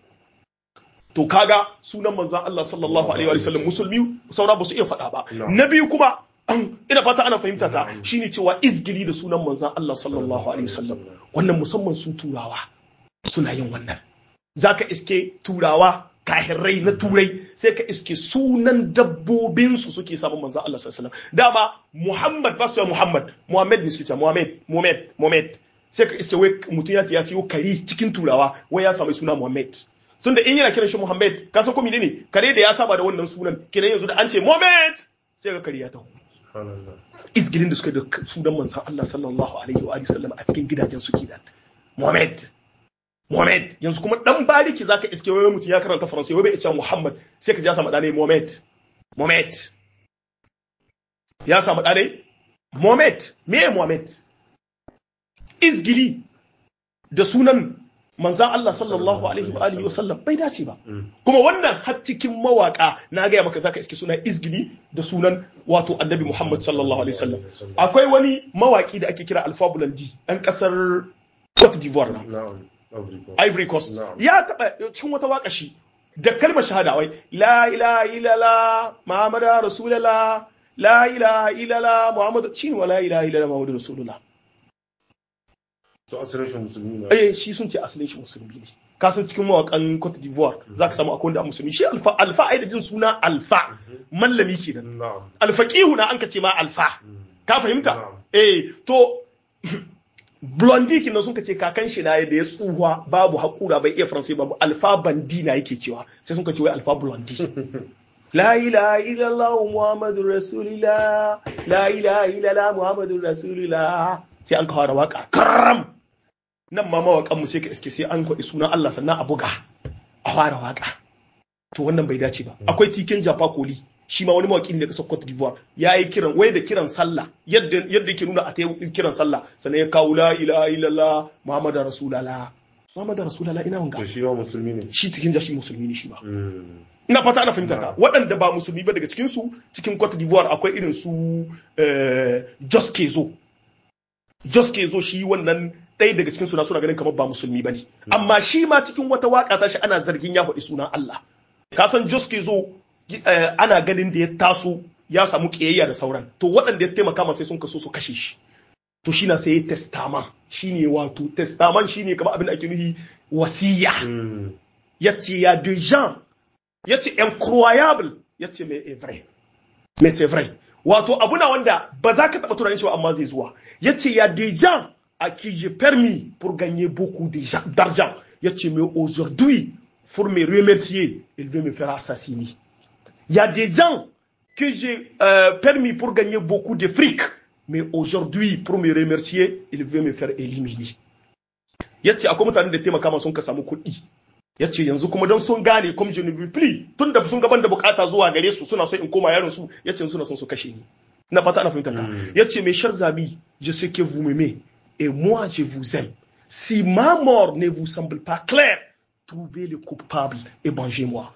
to kaga sunan manzon Allah sallallahu alaihi wasallam musulmi saura ba su iya faɗa ba na biyu kuma ina fata ana fahimta ta shine cewa izgili da sunan manzon Allah sallallahu alaihi wasallam wannan musamman su turawa suna yin wannan zaka iske turawa kahirrai na turai sai ka iske sunan dabbobin su suke samun manzon Allah sallallahu alaihi wasallam dama Muhammad ba su Muhammad ne suke cewa Muhammad sai ka iske wai mutum ya siyo kare cikin turawa wai ya samu suna Muhammad sun da in yana kiran shi Muhammad ka san ko menene kare da ya saba da wannan sunan kiran yanzu da an ce Muhammad sai ka kare ya taho izgilin da suka da sunan manzon Allah sallallahu alaihi wa sallam a cikin gidajen su kenan Muhammad yanzu kuma dan bariki zaka iske wai mutum ya karanta Faransa wai bai ce Muhammad sai ka ji ya samu dane Muhammad ya samu dane Muhammad izgili da sunan manzan Allah sallallahu alaihi wa sallam bai dace ba kuma wannan har cikin mawaka na gaya maka zaka iske suna izgili da sunan wato annabi Muhammad sallallahu alaihi wa sallam akwai wani mawaki da ake kira Alpha Blondy ɗan kasar Cote d'Ivoire na Ivory Coast ya taba cikin wata waka shi da kalmar shahada wai la ilaha illallah muhammadur rasulullah la ilaha illallah muhammad shine wa la ilaha illallah muhammadur rasulullah to asalin shi musulmi ne shi sun ce asalin shi musulmi ne ka san cikin mawakan Cote d'Ivoire zaka samu akwai wanda musulmi shi alfa ai da jin suna alfa mallami kenan alfaqihu na an ka ce ma alfa ka fahimta to Blondie kin sun ka ce kakan shi na da ya tsuwa babu hakura bai iya faransai babu alfa bandi na yake cewa sai sun ka ce wai alfa Blondie la ilaha illallah muhammadur rasulullah la ilaha illallah muhammadur rasulullah sai an kawo waka karam nan ma mawakan mu sai ka iske sai an kwaɗi sunan Allah sannan a buga a fara waka to wannan bai dace ba akwai tiken Japa Koli shi ma wani mawaki ne daga kasar Cote d'Ivoire ya yi kiran wai da kiran sallah yadda yake nuna a kiran sallah sannan ya kawo la ilaha illallah muhammadar rasulullah ina wanga shi ma musulmi ne shi tiken Japa shi musulmi ne shi ma ina fata ana fahimta ta waɗanda ba musulmi ba daga cikin su cikin Cote d'Ivoire akwai irin su Jos Kezo shi wannan ɗaya daga cikin suna ganin kamar ba musulmi bane amma shi ma cikin wata waka ta shi ana zargin ya faɗi sunan Allah ka san Jos Kezo ana ganin da ya taso ya samu kiyayya da sauran to waɗanda ya taimaka masa sai sun kaso su kashe shi to shi na sai ya testament shine wato testament shine kamar abin da ake nufi wasiya yace ya de gens yace incroyable yace mais c'est vrai wato abuna wanda ba za ka taɓa tunanin cewa amma zai zuwa yace ya des gens à qui j'ai permis pour gagner beaucoup d'argent yace mais aujourd'hui pour me remercier il veut me faire assassiner. Il y a des gens que j'ai permis pour gagner beaucoup de fric mais aujourd'hui pour me remercier il veut me faire éliminer. Yace akwai mutanen da taimaka ma sun ka samu kuɗi yace yanzu kuma don sun gane comme je ne veux plus tunda sun gaban da bukata zuwa gare su suna so in koma yaron su yace suna son su kashe ni na fata ana fahimta ka yace mes chers amis je sais que vous m'aimez et moi je vous aime si ma mort ne vous semble pas claire trouvez le coupable et vengez-moi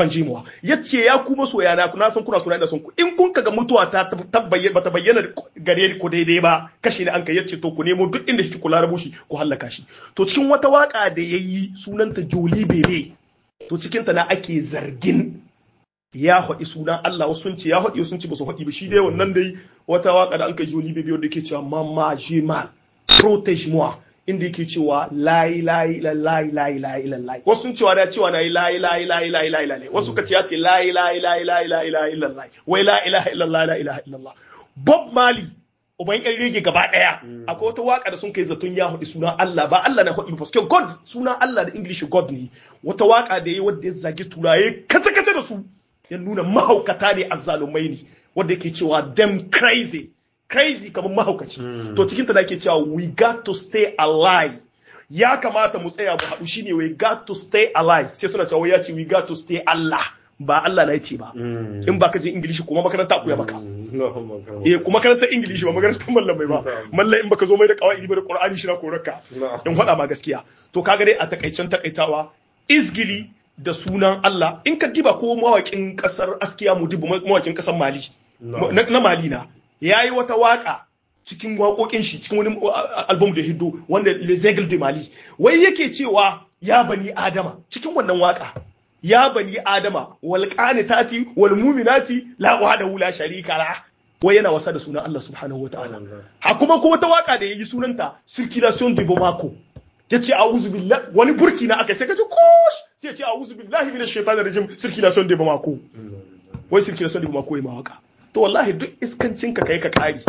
yace ya ku masoya na san kuna soyayya da son ku in kun kaga mutuwa ta bata bayyana gare ku daidai ba kashe ni an kai yace to ku nemo duk inda shi ku larabo shi ku hallaka shi to cikin wata waka da yayi sunanta Joli Bebe to cikin ta na ake zargin ya haɗi sunan Allah wasu sun ce ya haɗi sun ce ba su haɗi ba shi dai wannan dai wata waka da an kai Joli Bebe wanda yake cewa mama j'ai mal protège moi inda yake cewa la ilaha illallah wasu sun cewa da cewa na la ilaha illallah wasu ka ce ya ce la ilaha illallah wai la ilaha illallah la ilaha illallah Bob Marley uban yan rege gaba daya akwai wata waka da sun kai zaton ya haɗi sunan Allah ba Allah na haɗi ba parce God sunan Allah da English God ne wata waka da yayi wanda ya zagi turaye kace da su ya nuna mahaukata ne azzalumai ne wanda yake cewa them crazy kamar mahaukaci to cikin ta da ke cewa we got to stay alive ya kamata mu tsaya mu haɗu shine we got to stay alive sai suna cewa ya ce we got to stay Allah ba Allah na yace ba in baka je English kuma makaranta ku ya baka kuma makaranta English ba makaranta mallamai ba mallai in baka zo mai da kawai ba da Qur'ani shi na koraka in faɗa ma gaskiya to kaga dai a takaicen takaitawa izgili da sunan Allah in ka diba ko mawakin kasar Askiya Mudibu mawakin kasar Mali na Mali na yayi wata waka cikin waƙoƙin shi cikin wani album da hiddo wanda Les Aigles de Mali wai yake cewa ya bani Adama cikin wannan waka ya bani Adama wal qanitati wal mu'minati la wahdahu la sharika la wai yana wasa da sunan Allah subhanahu wataala ha kuma ko wata waka da yayi sunanta Circulation de Bamako yace a'udhu billahi wani burki na aka sai kace kosh sai yace a'udhu billahi minash shaitanir rajim Circulation de Bamako wai Circulation de Bamako yayi mawaka to wallahi duk iskancin ka kai ka kari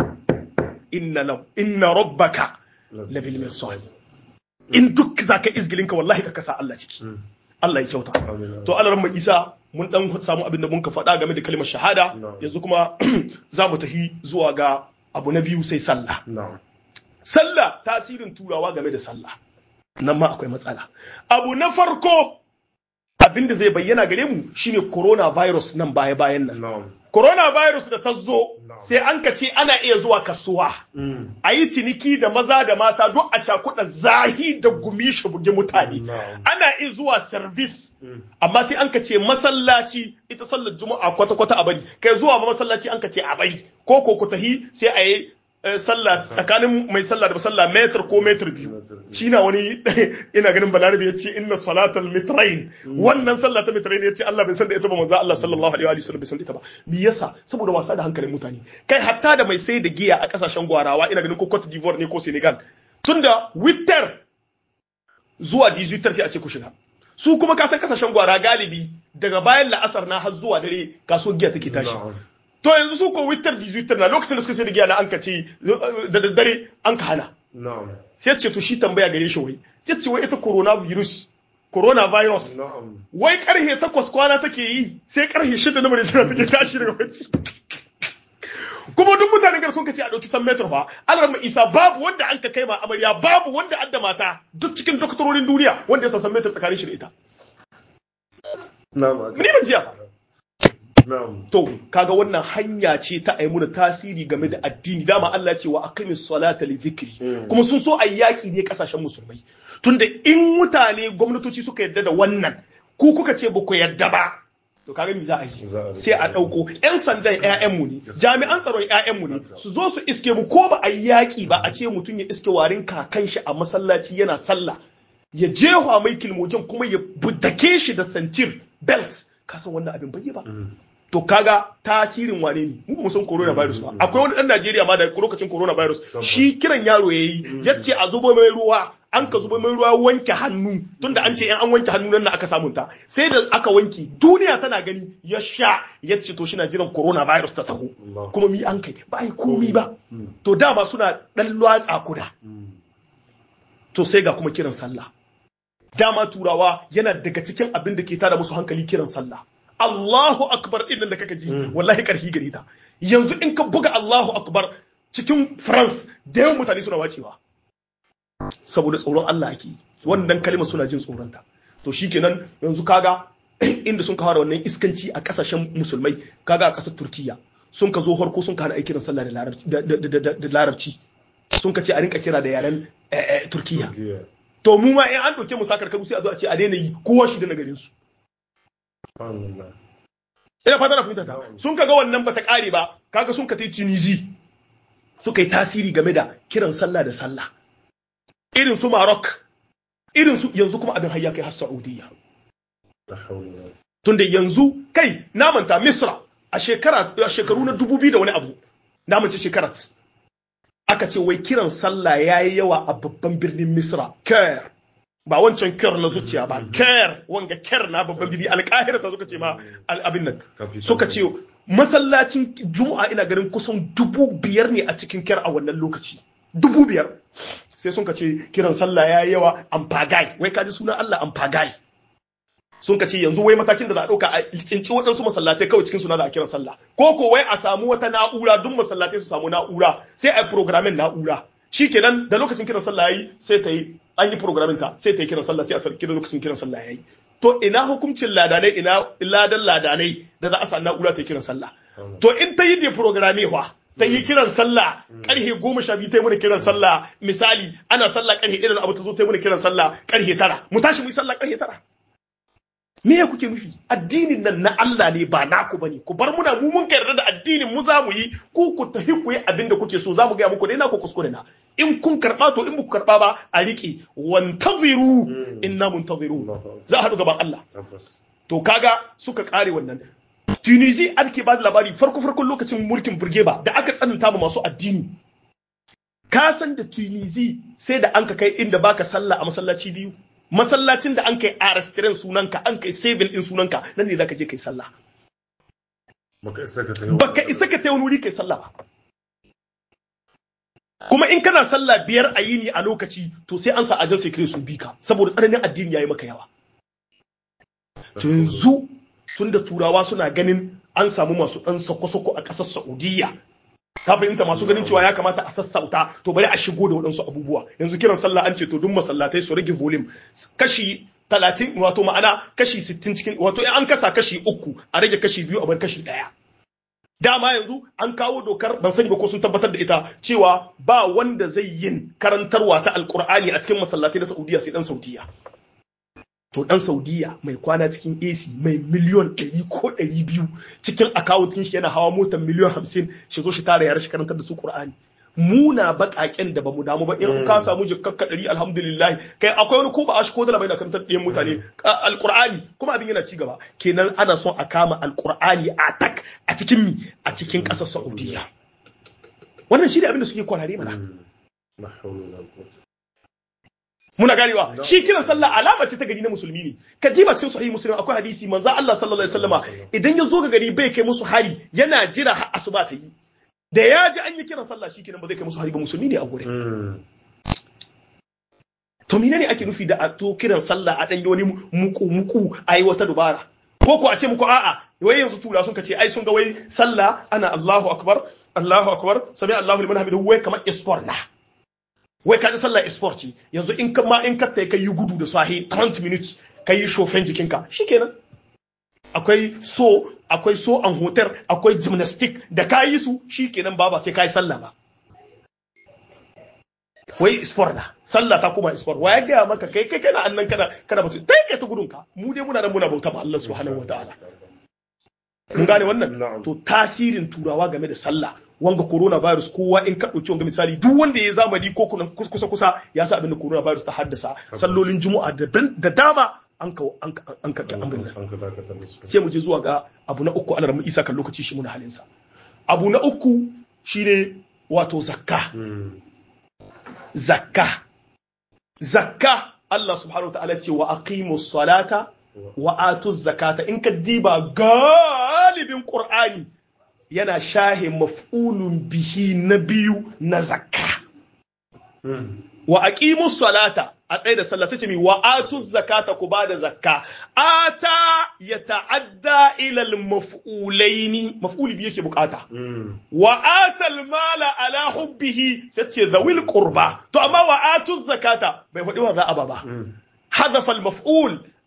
inna rabbaka labil mirsad in duk zaka izgilin ka wallahi ka kasa Allah ciki Allah ya kyauta to Allah ran Isa mun dan samu abin da mun ka faɗa game da kalmar shahada yanzu kuma za mu tafi zuwa ga abu na biyu sai sallah sallah tasirin turawa game da sallah nan ma akwai matsala abu na farko abin da zai bayyana gare mu shine coronavirus nan bayan nan coronavirus da ta zo sai an ka ce ana iya zuwa kasuwa a yi ciniki da maza da mata duk a cakuɗa zahi da gumi shi bugi mutane ana iya zuwa service amma sai an ka ce masallaci ita sallar juma'a kwata-kwata a bari kai zuwa ba masallaci an ka ce a bari ko ku tahi sai a yi sallah tsakanin mai sallah da sallah metr ko metr biyu shi na wani ina ganin balarabi ya ce inna salatal mitrain wannan sallah ta mitrain ya ce Allah bai san da ita ba manzo Allah sallallahu alaihi wa sallam bai san da ita ba me yasa saboda wasa da hankalin mutane kai hatta da mai sai da giya a kasashen gwarawa ina ganin ko Cote d'Ivoire ne ko Senegal tunda witter zuwa 18 sai a ce ku shiga su kuma kasan kasashen gwara galibi daga bayan la'asar na har zuwa dare kasuwar giya take tashi to yanzu su ko witter 18 na lokacin da suka sai da giya na an ka ce da daddare an ka hana sai ce to shi tambaya gare shi wai yace wai ita coronavirus wai karhe 8 kwana take yi sai karhe 6 na mare take tashi daga bacci kuma duk mutanen gar sun kace a dauki san metar fa Allah Isa babu wanda an ka kai ma amarya babu wanda adda mata duk cikin doktororin duniya wanda ya san metar tsakanin shi da ita ni ban jiya to kaga wannan hanya ce ta aimu da tasiri game da addini dama Allah ce wa aqimis salata li dhikri kuma sun so ayi yaki ne kasashen musulmai tunda in mutane gwamnatoci suka yarda da wannan ku kuka ce ba ku yarda ba to kaga ni za a yi sai a dauko yan sandan ƴaƴan mu ne jami'an tsaron ƴaƴan mu ne su zo su iske mu ko ba a yi yaki ba a ce mutun ya iske warin kakan shi a masallaci yana sallah ya jefa mai kilmojin kuma ya buddake shi da santir belt kasan wannan abin bai ba to kaga tasirin wane ne mu san coronavirus ba akwai wani dan Najeriya ma da lokacin coronavirus shi kiran yaro yayi yace a zuba mai ruwa an ka zuba mai ruwa wanke hannu tunda an ce in an wanke hannu nan aka samu ta sai da aka wanke duniya tana gani ya sha yace to shi na jiran coronavirus ta taho kuma mi an kai ba ai komi ba to dama suna dan lwatsa kuda to sai ga kuma kiran sallah dama turawa yana daga cikin abin da ke tada musu hankali kiran sallah Allahu akbar idan da kaka ji wallahi karhi gare ta yanzu in ka buga Allahu akbar cikin France da yawan mutane suna wacewa saboda tsoron Allah ake wannan kalmar suna jin tsoronta to shikenan yanzu kaga inda sun kawo wannan iskanci a kasashen musulmai kaga a kasar Turkiya sun ka zo harko sun ka hana aikin sallah da larabci sun ka ce a rinka kira da yaren Turkiya to mu ma in an doke mu sakar karu sai a zo a ce a daina yi kowa shi da nagarin su ina fata na fahimta ta sun kaga wannan bata kare ba kaga sun ka tai Tunisia suka yi tasiri game da kiran sallah da sallah irin su Maroc irin su yanzu kuma abin hayya kai har Saudiya tunda yanzu kai na manta Misra a shekaru na 2000 da wani abu na mace shekarat aka ce wai kiran sallah yayi yawa a babban birnin Misra Caire ba wancan Caire na zuciya ba Caire wanga Caire na babban birni Alƙahira ta suka ce ma abin nan suka ce masallacin Juma'a ina ganin kusan 5,000 ne a cikin Caire a wannan lokaci 5,000 sai sun ka ce kiran sallah yayi yawa Ampagai wai kaji sunan Allah Ampagai sun ka ce yanzu wai matakin da za a ɗauka a cinci waɗansu masallatai kawai cikin suna za a kiran sallah ko wai a samu wata na'ura duk masallatai su samu na'ura sai a yi programming na'ura shikenan da lokacin kiran sallah yayi sai ta yi an yi programming ta sai ta yi kiran sallah sai a sarki da lokacin kiran sallah yayi to ina hukuncin ladanai ina ladan ladanai da za a sa na'ura ta yi kiran sallah to in ta yi da programming wa ta yi kiran sallah karhe 12 ta yi mana kiran sallah misali ana sallah karhe 1 da abu ta zo ta yi mana kiran sallah karhe 9 mu tashi mu yi sallah karhe 9 me ya kuke nufi addinin nan na Allah ne ba naku bane ku bar muna mu mun yarda da addinin mu za mu yi ku tafi ku yi abin da kuke so za mu ga muku dai na ku kuskure na in kun karba to in ku karba ba a riƙe wantaziru inna muntaziru za a haɗu gaban Allah to kaga suka kare wannan Tunisia an ke ba da labari farkon lokacin mulkin Burgeba da aka tsananta ma masu addini ka san da Tunisia sai da an ka kai inda baka sallah a masallaci biyu masallacin da an kai arrestiren sunanka an kai saving din sunanka nan ne zaka je kai sallah baka isa ka tayi wani wuri kai sallah ba kuma in kana sallah 5 a yini a lokaci to sai an sa ajan secret sun bika saboda tsananin addini yayi maka yawa to yanzu tunda turawa suna ganin an samu masu dan sako-sako a ƙasar Saudiya ka fahimta masu ganin cewa ya kamata a sassauta to bari a shigo da waɗansu abubuwa yanzu kiran sallah an ce to duk masallatai su rage volume kashi 30 wato ma'ana kashi 60 cikin wato an kasa kashi 3 a rage kashi 2 a bar kashi 1 dama yanzu an kawo dokar ban sani ba ko sun tabbatar da ita cewa ba wanda zai yin karantarwa ta alkur'ani a cikin masallatai na Saudiya sai dan Saudiya to dan Saudiya mai kwana cikin AC mai miliyon 100 ko 200 cikin account shi yana hawa motar miliyon 50 shi zo shi tare yare shi karantar da su Qur'ani muna bakaken da bamu damu ba in ka samu jikkakka 100 alhamdulillah kai akwai wani ko ba a shi ko da bai da karantar da mutane alqur'ani kuma abin yana ci gaba kenan ana son a kama alqur'ani a cikin a cikin kasar Saudiya wannan shi ne abin da suke kwarare mana muna ganewa shi kiran sallah alama ce ta gari na musulmi ne kadiba cikin sahih muslim akwai hadisi manzo Allah sallallahu alaihi wasallama idan ya zo ga gari bai kai musu hari yana jira har asuba ta yi da ya ji an yi kiran sallah shi kiran ba zai kai musu hari ba musulmi ne a gure to menene ake nufi da a to kiran sallah a dan yi wani muku ayi wata dubara ko a ce muku a'a wai yanzu tura sun kace ai sun ga wai sallah ana Allahu akbar sami Allahu liman hamidu wai kamar sport na wai ka ji sallah sport ce yanzu in ka tai kai gudu da sahi 30 minutes kai shofen jikinka shikenan akwai so an hotel akwai gymnastic da kayi su shikenan ba sai kai sallah ba wai sport na sallah ta kuma sport wai ga maka kai kana annan kana mutu kai ta gudun ka mu dai muna nan muna bauta ma Allah subhanahu wataala mun gane wannan to tasirin turawa game da sallah wanga coronavirus kowa in ka dauki wanga misali duk wanda ya zamani ko kusa ya sa abin da coronavirus ta haddasa sallolin juma'a da dama an ka amrin sai mu je zuwa ga abu na uku Allah mu isa kan lokaci shi muna halin sa abu na uku shine wato zakka Allah subhanahu wa ta'ala ce wa aqimus salata wa atuz zakata in ka diba galibin qur'ani yana shahe maf'ulun bihi na biyu na zakka wa aqimus salata a tsaye da sallah sai mi wa atuz zakata ku bada zakka ata yata'adda ila al maf'ulaini maf'ul bi yake bukata wa atal mala ala hubbihi sai ce zawil qurba to amma wa atuz zakata bai faɗi wa za a ba hadafa al maf'ul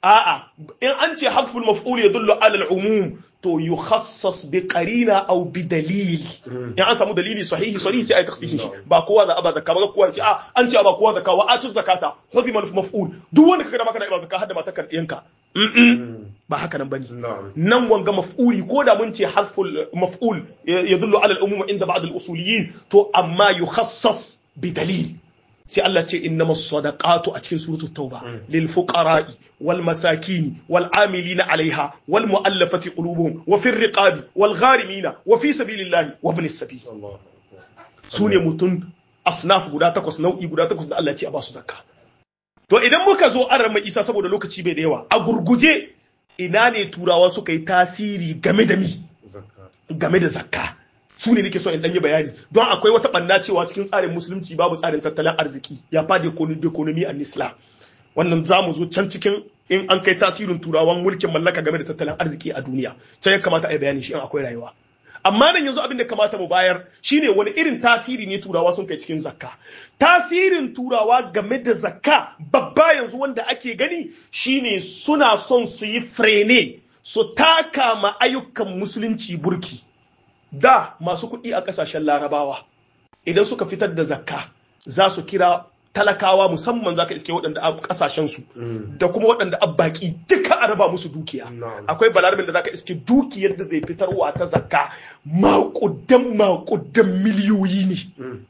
a'a in an ce hadful maf'ul yadullu ala al-umum to yukhassas bi qarina aw bi dalil in an samu dalili sahihi sai ai takhsisin shi ba kowa da aba zakka ba kowa ce an ce ba kowa zakka wa atu zakata hudima al-maf'ul duk wanda kaga maka da aba zakka hadda matakan yanka ba haka nan bane nan wanga maf'uli ko da mun ce hadful maf'ul yadullu ala al-umum inda ba'd al-usuliyin to amma yukhassas bi dalil sai Allah ce innamas sadaqatu a cikin suratul tauba lil fuqara'i wal masakini wal amilina 'alayha wal mu'allafati qulubuhum wa fir riqabi wal gharimina wa fi sabilillahi wa ibnis sabil sune mutun asnaf guda takwas nau'i guda takwas da Allah ya ce a basu zakka to idan muka zo an rama Isa saboda lokaci bai da yawa a gurguje ina ne turawa suka yi tasiri game da zakka su ne nake so in yi bayani don akwai wata banna cewa cikin tsarin musulunci babu tsarin tattalin arziki ya fadi economy and Islam wannan zamu zo can cikin in an kai tasirin turawan mulkin mallaka game da tattalin arziki a duniya sai ya kamata a yi bayani shi in akwai rayuwa amma nan yanzu abin da kamata mu bayar shine wani irin tasiri ne turawa sun kai cikin zakka tasirin turawa game da zakka babba yanzu wanda ake gani shine suna son su yi frene su taka ma ayyukan musulunci burki da masu kuɗi a ƙasashen larabawa idan suka fitar da zakka za su kira talakawa musamman zaka iske waɗanda a ƙasashen su da kuma waɗanda a baƙi duka a raba musu dukiya akwai balarabin da zaka iske dukiyar da zai fitarwa ta zakka maƙudan miliyoyi ne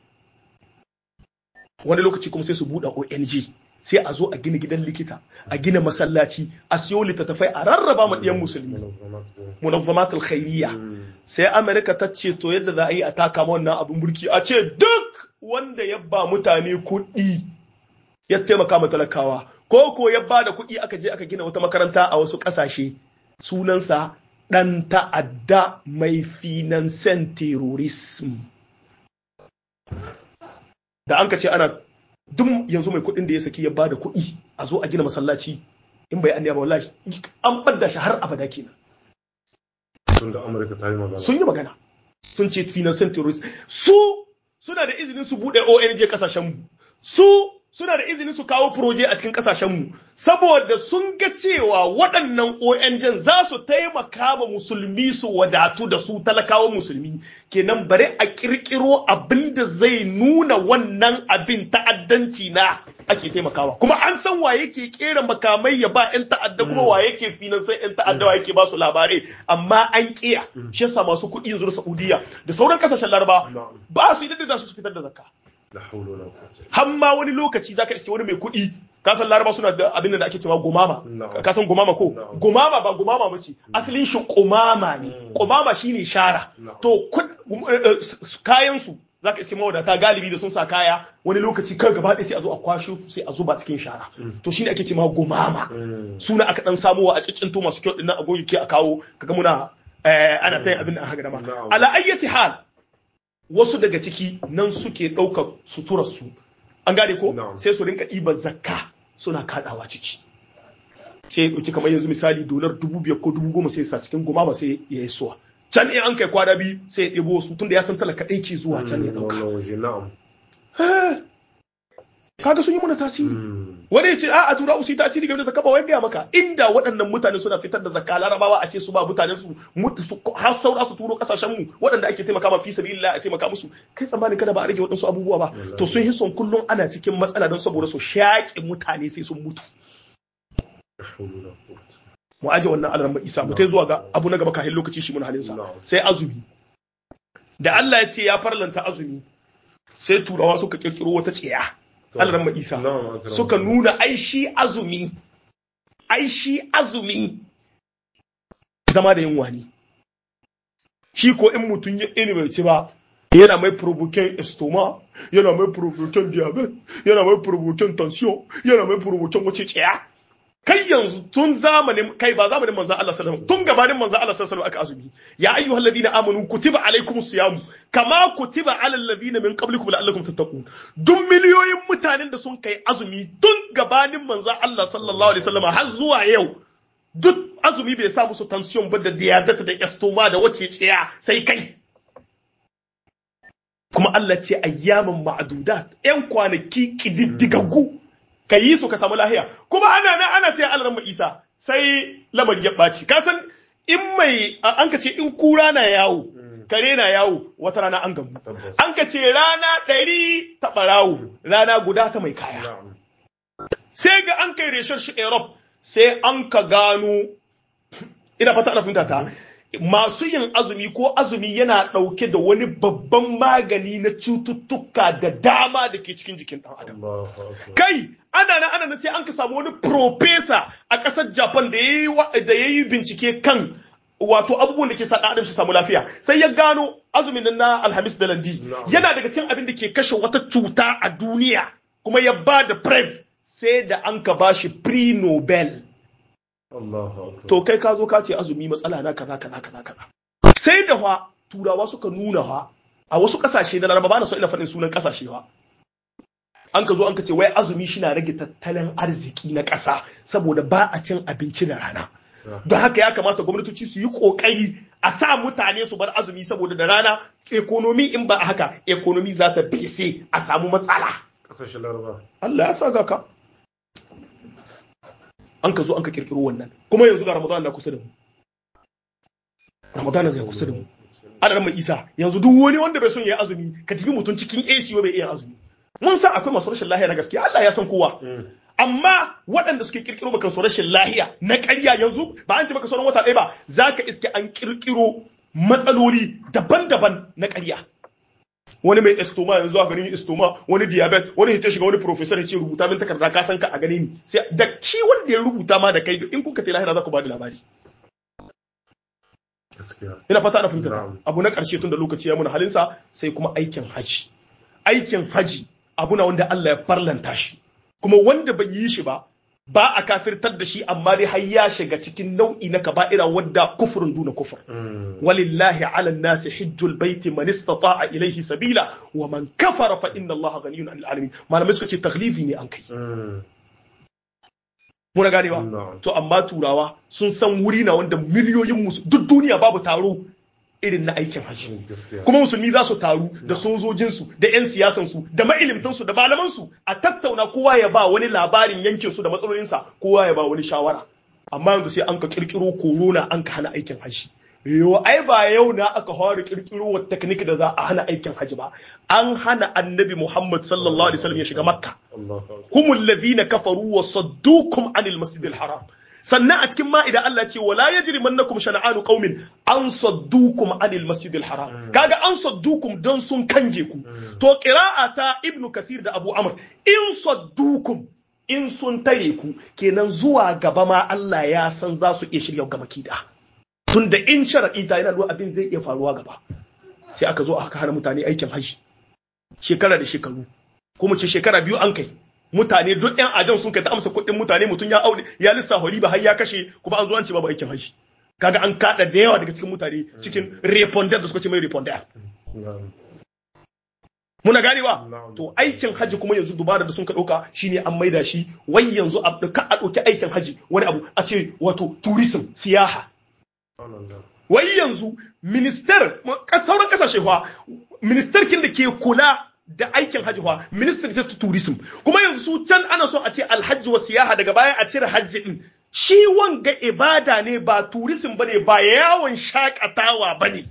wani lokaci kuma sai su buɗe ONG sai a zo a gina gidan likita a gina masallaci a siyo littattafai a rarraba ma ɗiyan musulmi munazzamatul khairiyya sai Amerika ta ce to yadda za a yi a taka wannan abin burki a ce duk wanda ya ba mutane kuɗi ya taimaka ma talakawa ko ya ba da kuɗi aka je aka gina wata makaranta a wasu ƙasashe sunansa ɗan ta'adda mai finansen terrorism da an ka ce ana duk yanzu mai kuɗin da ya saki ya ba da kuɗi a zo a gina masallaci in bai annaba wallahi an ɓadda shi har abada kenan sun da Amurka ta yi magana sun yi magana sun ce financing terrorist su suna da izinin su bude ONG kasashen mu su suna da izinin su kawo proje a cikin kasashen mu saboda sun ga cewa waɗannan ONG za su taimaka ma musulmi su wadatu da su talakawan musulmi kenan bare a kirkiro abin da zai nuna wannan abin ta'addanci na ake taimakawa kuma an san wa yake kera makamai ya ba yan ta'adda kuma wa yake finansan yan ta'adda wa yake ba su labarai amma an kiya shi yasa masu kuɗi yanzu Saudiya da sauran kasashen Laraba ba su yi da su fitar da zakka hamma wani lokaci zaka iske wani mai kuɗi ka san Laraba suna da abin da ake cewa gumama ka san gumama ko gumama ba gumama bace asalin shi kumama ne kumama shine shara to kayan su zaka iske mawadata galibi da sun sa kaya wani lokaci kai gaba ɗaya sai a zo a kwashe sai a zuba cikin shara to shine ake cewa gumama suna aka dan samuwa a ciccinto masu kyau dinnan agogi ke a kawo kaga muna ana tayin abin da aka gama ala ayyati hal wasu daga ciki nan suke ɗaukar suturarsu an gane ko sai su rinka ɗiban zakka suna kaɗawa ciki sai ɗauki kamar yanzu misali $5,000 ko 10,000 sai sa cikin gumama sai ya yi suwa can in an kai kwana biyu sai ya ɗebo su tunda ya san talaka ɗai ke zuwa can ya ɗauka kaga sun yi muna tasiri wani ya ce a tura su yi tasiri game da zakka ba wai gaya maka inda waɗannan mutane suna fitar da zakka larabawa a ce su ba mutanen su mutu su har saura su turo kasashen mu waɗanda ake taimaka ma fi sabilillah a taimaka musu kai tsammanin kada ba a rage waɗansu abubuwa ba to sun hison kullum ana cikin matsala don saboda su shaƙe mutane sai sun mutu mu aje wannan alaran isa mu tai zuwa ga abu na gaba kafin lokaci shi mun halin sa sai azumi da Allah ya ce ya farlanta azumi sai turawa suka kirkiro wata tsiya Allah Isa suka nuna ai shi azumi zama da yunwa ne shi ko in mutum ya bai ci ba yana mai provoking estoma yana mai provoking diabetes yana mai provoking tension yana mai provoking wace tsaya kai yanzu tun zamanin kai ba zamanin manzon Allah sallallahu alaihi wasallam tun gabanin manzon Allah sallallahu alaihi wasallam aka azumi ya ayyuhal ladina amanu kutiba alaikumus siyam kama kutiba alal ladina min qablikum la'allakum tattaqun duk miliyoyin mutanen da sun kai azumi tun gabanin manzon Allah sallallahu alaihi wasallam har zuwa yau duk azumi bai sa musu tension ba da diabetes da estoma da wace tsaya sai kai kuma Allah ce ayyaman ma'dudat yan kwanaki kididdigaggu ka yi su ka samu lahiya kuma ana taya alaran Isa sai lamari ya ɓaci ka san in mai an ka ce in kura na yawo kare na yawo wata rana an gamu an ka ce rana 100 ta barawo rana guda ta mai kaya sai ga an kai reshar shi Europe sai an ka gano ina fata ana fahimta ta masu yin azumi ko azumi yana ɗauke da wani babban magani na cututtuka da dama da ke cikin jikin ɗan adam. Kai, ana nan sai an ka samu wani profesa a ƙasar Japan da ya yi bincike kan wato abubuwan da ke sa ɗan adam su samu lafiya. Sai ya gano azumin nan na Alhamis da Landi yana daga cikin abin da ke kashe wata cuta a duniya kuma ya ba da PrEP sai da an ka ba shi pre-Nobel. To kai ka zo ka ce azumi matsala na kaza. Sai da fa turawa suka nuna fa a wasu kasashe na Laraba ba na so ina faɗin sunan kasashe fa. An ka zo an ka ce wai azumi shi na rage tattalin arziki na ƙasa saboda ba a cin abinci da rana. Don haka ya kamata gwamnatoci su yi ƙoƙari a sa mutane su bar azumi saboda da rana ekonomi in ba a haka ekonomi za ta bese a samu matsala. Kasashen Laraba. Allah ya sa ga ka. An ka zo an ka kirkiro wannan kuma yanzu ga Ramadan na kusa da mu Ramadan zai kusa da mu ana mai Isa yanzu duk wani wanda bai son yayi azumi ka tafi mutun cikin AC bai iya azumi mun san akwai masu rashin lahiya na gaskiya Allah ya san kowa amma waɗanda suke kirkiro baka so rashin lahiya na ƙarya yanzu ba an ce baka sauran wata ɗaya ba zaka iske an kirkiro matsaloli daban-daban na ƙarya wani mai estoma yanzu a ganin estoma wani diabetes wani hita shiga wani professor ya ce rubuta min takarda ka san ka a gane ni sai da shi wanda ya rubuta ma da kai in kuka tai lahira za ku ba da labari ina fata ana fahimta abu na karshe tun da lokaci ya muna halinsa sai kuma aikin haji abu na wanda Allah ya farlanta shi kuma wanda bai yi shi ba a kafirtar da shi amma dai har ya shiga cikin nau'i na kaba'ira wadda kufrun duna kufur walillahi ala nasi hijjul baiti man istata'a ilayhi sabila wa man kafara fa inna allaha ghaniyun 'anil alamin malamai suka ce taghlifi ne an kai muna ganewa to amma turawa sun san wuri na wanda miliyoyin duk duniya babu taro irin na aikin hajji kuma musulmi za su taru da sojojinsu da 'yan siyasansu da mailimtansu da malamansu a tattauna kowa ya ba wani labarin yankinsu da matsalolinsa kowa ya ba wani shawara amma yanzu sai an ka kirkiro corona an ka hana aikin hajji yo ai ba yau na aka fara kirkiro wa technique da za a hana aikin hajji ba an hana annabi Muhammad sallallahu alaihi wasallam ya shiga makka humul ladhina kafaru wa saddukum anil masjidil haram sannan a cikin ma'ida Allah ce wala yajrimannakum shana'anu qaumin an saddukum anil masjidil haram kaga an saddukum dan sun kange ku to qira'ata ibnu kathir da abu amr in saddukum in sun tare ku kenan zuwa gaba ma Allah ya san za su iya shirya ga makida tunda in shar'i ta yana da abin zai iya faruwa gaba sai aka zo aka hana mutane aikin haji shekara da shekaru ko mu ce shekara biyu an kai mutane duk ƴan ajan sun kai ta amsa kuɗin mutane mutum ya aure ya lissafa riba har ya kashe kuma an zo an ce babu aikin haji kaga an kada da yawa daga cikin mutane cikin responder da suka ce mai responder muna ganewa to aikin haji kuma yanzu dubara da sun ka dauka shine an maida shi wai yanzu a dauki aikin haji wani abu a ce wato tourism siyaha wai yanzu minister sauran kasashe fa minister kin da ke kula da aikin hajji fa minister ta tourism kuma yanzu su can ana so a ce alhajji wa siyaha daga baya a cire hajji din shi wanga ibada ne ba tourism bane ba yawon shakatawa bane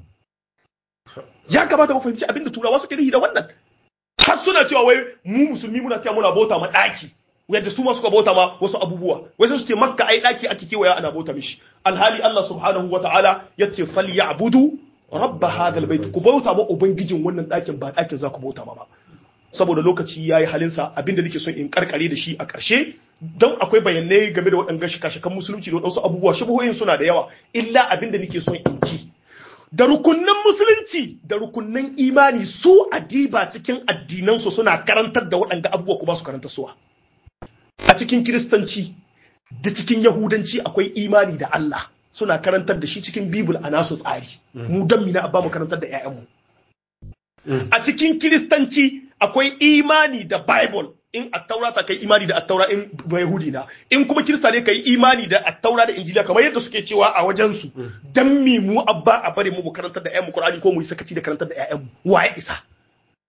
ya kamata mu fahimci abinda turawa suke rihi da wannan har suna cewa wai mu musulmi muna cewa muna bauta ma daki yadda su ma suka bauta ma wasu abubuwa wai sun ce makka ai daki ake kewaya ana bauta mishi alhali Allah subhanahu wataala yace falyabudu rabb hadha albayt ku bauta ma ubangijin wannan dakin ba dakin za ku bauta ma ba saboda lokaci yayi halinsa abinda nake son in karkare da shi a karshe don akwai bayanai game da waɗannan shikashikan musulunci da wasu abubuwa shubuhoyin suna da yawa illa abinda nake son in ci da rukunnan musulunci da rukunnan imani su adiba cikin addinansu suna karantar da waɗanga abubuwa kuma su karanta suwa a cikin kiristanci da cikin yahudanci akwai imani da Allah suna karantar da shi cikin bible a nasu tsari mu dan mina abba mu karantar da ƴaƴanmu a cikin kiristanci akwai imani da bible in attaura ta kai imani da attaura in yahudi na in kuma kirista ne kai imani da attaura da injila kamar yadda suke cewa a wajen su dan mi mu abba a bari mu karantar da ƴaƴanmu qur'ani ko mu yi sakaci da karantar da ƴaƴanmu waye isa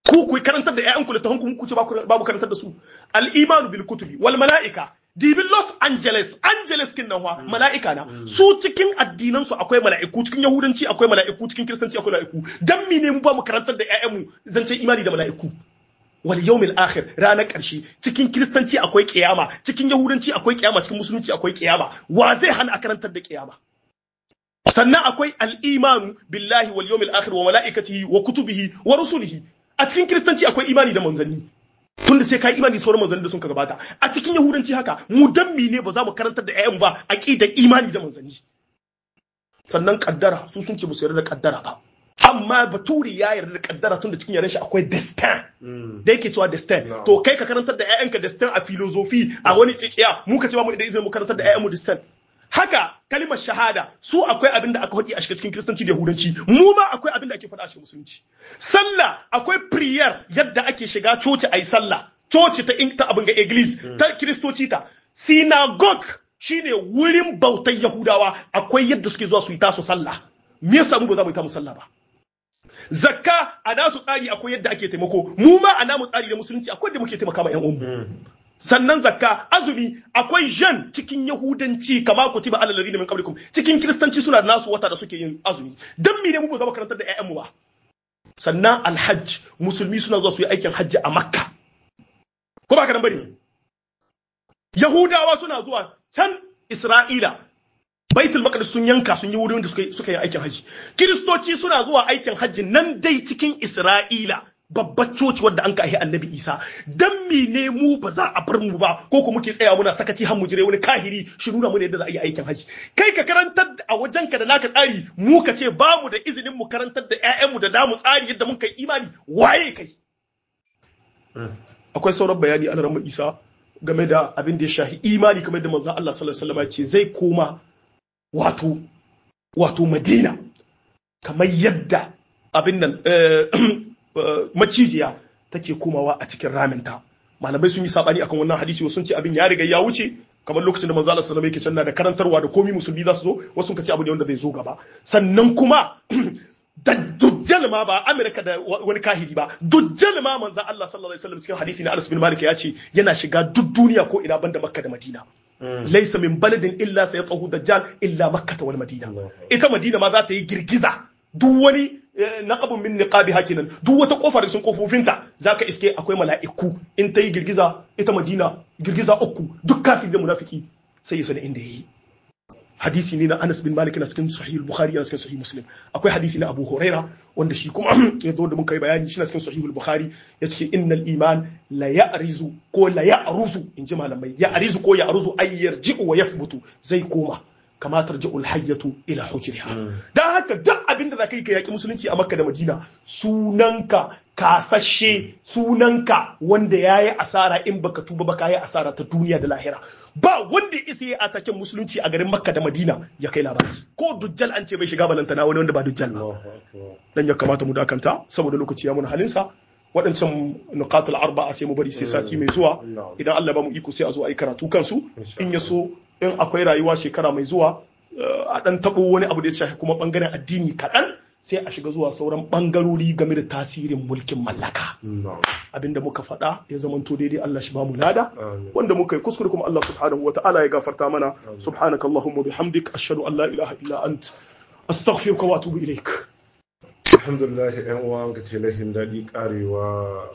ku karantar da ƴaƴanku littafin ku ce babu karantar da su al-imanu bil kutubi wal mala'ika dibin Los Angeles kin nan mala'ika na su cikin addinan su akwai mala'iku cikin yahudanci akwai mala'iku cikin kiristanci akwai mala'iku dan mene mu ba mu karantar da ƴaƴanmu zance imani da mala'iku wal yawmil akhir ranar ƙarshe cikin kiristanci akwai kiyama cikin yahudanci akwai kiyama cikin musulunci akwai kiyama wa zai hana a karantar da kiyama sannan akwai al-imanu billahi wal yawmil akhir wa mala'ikatihi wa kutubihi wa rusulihi a cikin kiristanci akwai imani da manzanni tunda sai ka imani sauran manzanni da sun ka gabata a cikin yahudanci haka mu dan ne ba za mu karantar da ƴaƴan ba aqidar imani da manzanni sannan kaddara su sun ce ba su yarda da kaddara ba amma baturi ya yarda da kaddara tunda cikin yaren shi akwai destin da yake cewa destin to kai ka karantar da ƴaƴanka destin a philosophy a wani tsikiya mu ka ce ba mu da izinin mu karantar da ƴaƴanmu destin haka kalimar shahada su akwai abin da aka faɗi a cikin kiristanci da yahudanci mu ma akwai abin da ake faɗa a cikin musulunci sallah akwai prayer yadda ake shiga coci ayi sallah coci ta abin ga iglis ta kiristoci ta synagogue shine wurin bautar yahudawa akwai yadda suke zuwa su yi tasu sallah me yasa mu ba za mu yi tamu sallah ba zakka a nasu tsari akwai yadda ake taimako mu ma a namu tsari da musulunci akwai yadda muke taimaka ma ƴan uwanmu sannan zakka azumi akwai jan cikin yahudanci kama kutiba alal ladina min qablikum cikin kiristanci suna da nasu wata da suke yin azumi dan mene mu ba zama karantar da ƴaƴanmu ba sannan alhajj musulmi suna zuwa su yi aikin hajji a makka ko ba ka nan bane yahudawa suna zuwa can isra'ila baitul maqdis sun yanka sun yi wurin da suka yi aikin hajji kiristoci suna zuwa aikin hajji nan dai cikin isra'ila babbar coci wadda an kahi annabi isa dan mene mu ba za a bar mu ba ko kuma muke tsaya muna sakaci har mu jire wani kahiri shi nuna mu ne yadda za a yi aikin haji kai ka karantar a wajenka da naka tsari mu ka ce ba mu da izinin mu karantar da ƴaƴanmu da damu tsari yadda mun kai imani waye kai akwai sauran bayani a ran isa game da abin da ya shahi imani kamar da manzon Allah sallallahu alaihi wasallam ya ce zai koma wato Madina kamar yadda abin nan macijiya take komawa a cikin raminta malamai sun yi sabani akan wannan hadisi wasu sun ce abin ya riga ya wuce kamar lokacin da manzo Allah sallallahu alaihi wasallam yake canna da karantarwa da komai musulmi za su zo wasu sun ce abu ne wanda zai zo gaba sannan kuma da dujjal ma ba Amerika da wani kahiri ba dujjal ma manzo Allah sallallahu alaihi wasallam cikin hadisi na Anas bin Malik ya ce yana shiga duk duniya ko ina banda Makka da Madina laysa min baladin illa sayatahu dajjal illa Makkah wal Madina ita Madina ma za ta yi girgiza duk wani naqabun min niqabi hakinan duk wata kofar da sun kofofinta zaka iske akwai mala'iku in ta yi girgiza ita Madina girgiza uku duk kafin da munafiki sai ya sani inda yayi hadisi ne na Anas bin Malik na cikin sahih al-Bukhari na cikin sahih Muslim akwai hadisi na Abu Huraira wanda shi kuma ya zo da mun kai bayani shi na cikin sahih al-Bukhari yace innal iman la ya'rizu ko la ya'ruzu inji malamai ya'rizu ko ya'ruzu ay yarji'u wa yathbutu zai koma kama tarji'ul hayyatu ila hujriha dan haka duk abinda zaka yi ka yaki musulunci a Makka da Madina sunanka kasashe sunanka wanda yayi asara in baka tuba baka yi asara ta duniya da lahira ba wanda isa yayi ataken musulunci a garin Makka da Madina ya kai labari ko dujjal an ce bai shiga balantana wani wanda ba dujjal ba dan ya kamata mu dakanta saboda lokaci ya mun halinsa waɗancan nuqatul arba'a sai mu bari sai sati mai zuwa idan Allah ba mu iko sai a zo a yi karatu kansu in ya so in akwai rayuwa shekara mai zuwa a ɗan taɓo wani abu da ya shafi kuma ɓangaren addini kaɗan sai a shiga zuwa sauran ɓangarori game da tasirin mulkin mallaka abinda muka faɗa ya zamanto daidai Allah shi ba mu lada wanda muka yi kuskure kuma Allah subhanahu wa ta'ala ya gafarta mana subhanaka allahumma bihamdik ashhadu an la ilaha illa ant astaghfiruka wa atubu ilaik alhamdulillah yan uwa ga ce lahin daɗi karewa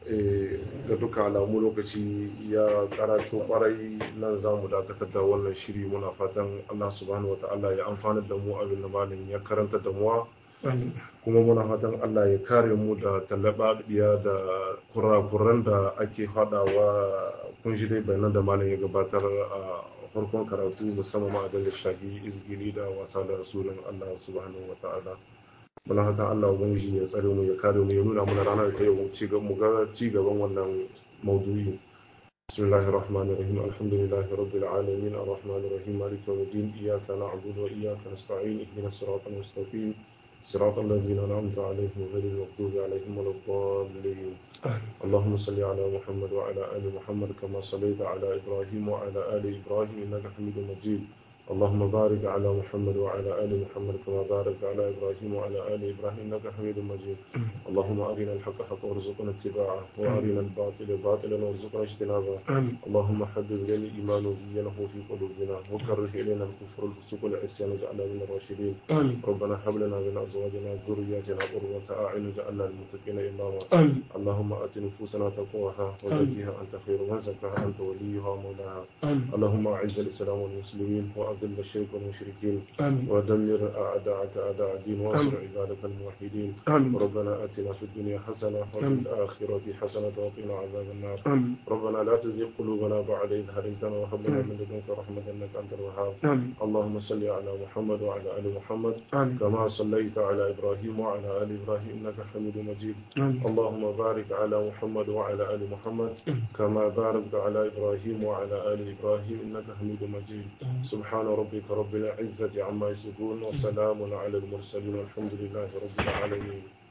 da duka alamu lokaci ya karatu kwarai nan za mu dakatar da wannan shiri muna fatan Allah subhanahu wata'ala ya amfana da mu abin da malam ya karanta da mu kuma muna fatan Allah ya kare mu da talabaɗiya da kurakuran da ake haɗawa kun shi dai bayanan da malam ya gabatar a farkon karatu musamman ma abin da shafi izgili da wasa da rasulun Allah subhanahu wata'ala muna fatan Allah ubangiji ya tsare mu ya kare mu ya nuna mana ranar ta yau mu ga ci gaban wannan maudu'i bismillahir rahmanir rahim alhamdulillahi rabbil alamin arrahmanir rahim maliki yawmiddin iyyaka na'budu wa iyyaka nasta'in ihdinas siratal mustaqim صراط الذين أنعمت عليهم غير المغضوب عليهم ولا الضالين اللهم صل على محمد وعلى آل محمد كما صليت على إبراهيم وعلى آل إبراهيم إنك حميد مجيد اللهم بارك على محمد وعلى آل محمد كما باركت على إبراهيم وعلى آل إبراهيم إنك حميد مجيد. اللهم أرنا الحق حقا وارزقنا اتباعه وأرنا الباطل باطلا وارزقنا اجتنابه. اللهم حبب إلينا الإيمان وزينه في قلوبنا وكره إلينا الكفر والفسوق والعصيان واجعلنا من الراشدين. ربنا هب لنا من أزواجنا وذرياتنا قرة أعين واجعلنا للمتقين إماما. اللهم آت نفوسنا تقواها وزكها أنت خير من زكاها أنت وليها ومولاها. اللهم أعز الإسلام والمسلمين وأذل الشرك والمشركين ودمر أعداءك أعداء الدين وانصر عبادك الموحدين. ربنا آتنا في الدنيا حسنة وفي الآخرة حسنة وقنا عذاب النار. ربنا لا تزغ قلوبنا بعد إذ هديتنا وهب لنا من لدنك رحمة إنك أنت الوهاب. اللهم صل على محمد وعلى آل محمد كما صليت على إبراهيم وعلى آل إبراهيم إنك حميد مجيد. اللهم بارك على محمد وعلى آل محمد كما باركت على إبراهيم وعلى آل إبراهيم إنك حميد مجيد. سبحان ربك رب العزة عما يصفون وسلام على المرسلين والحمد لله رب العالمين.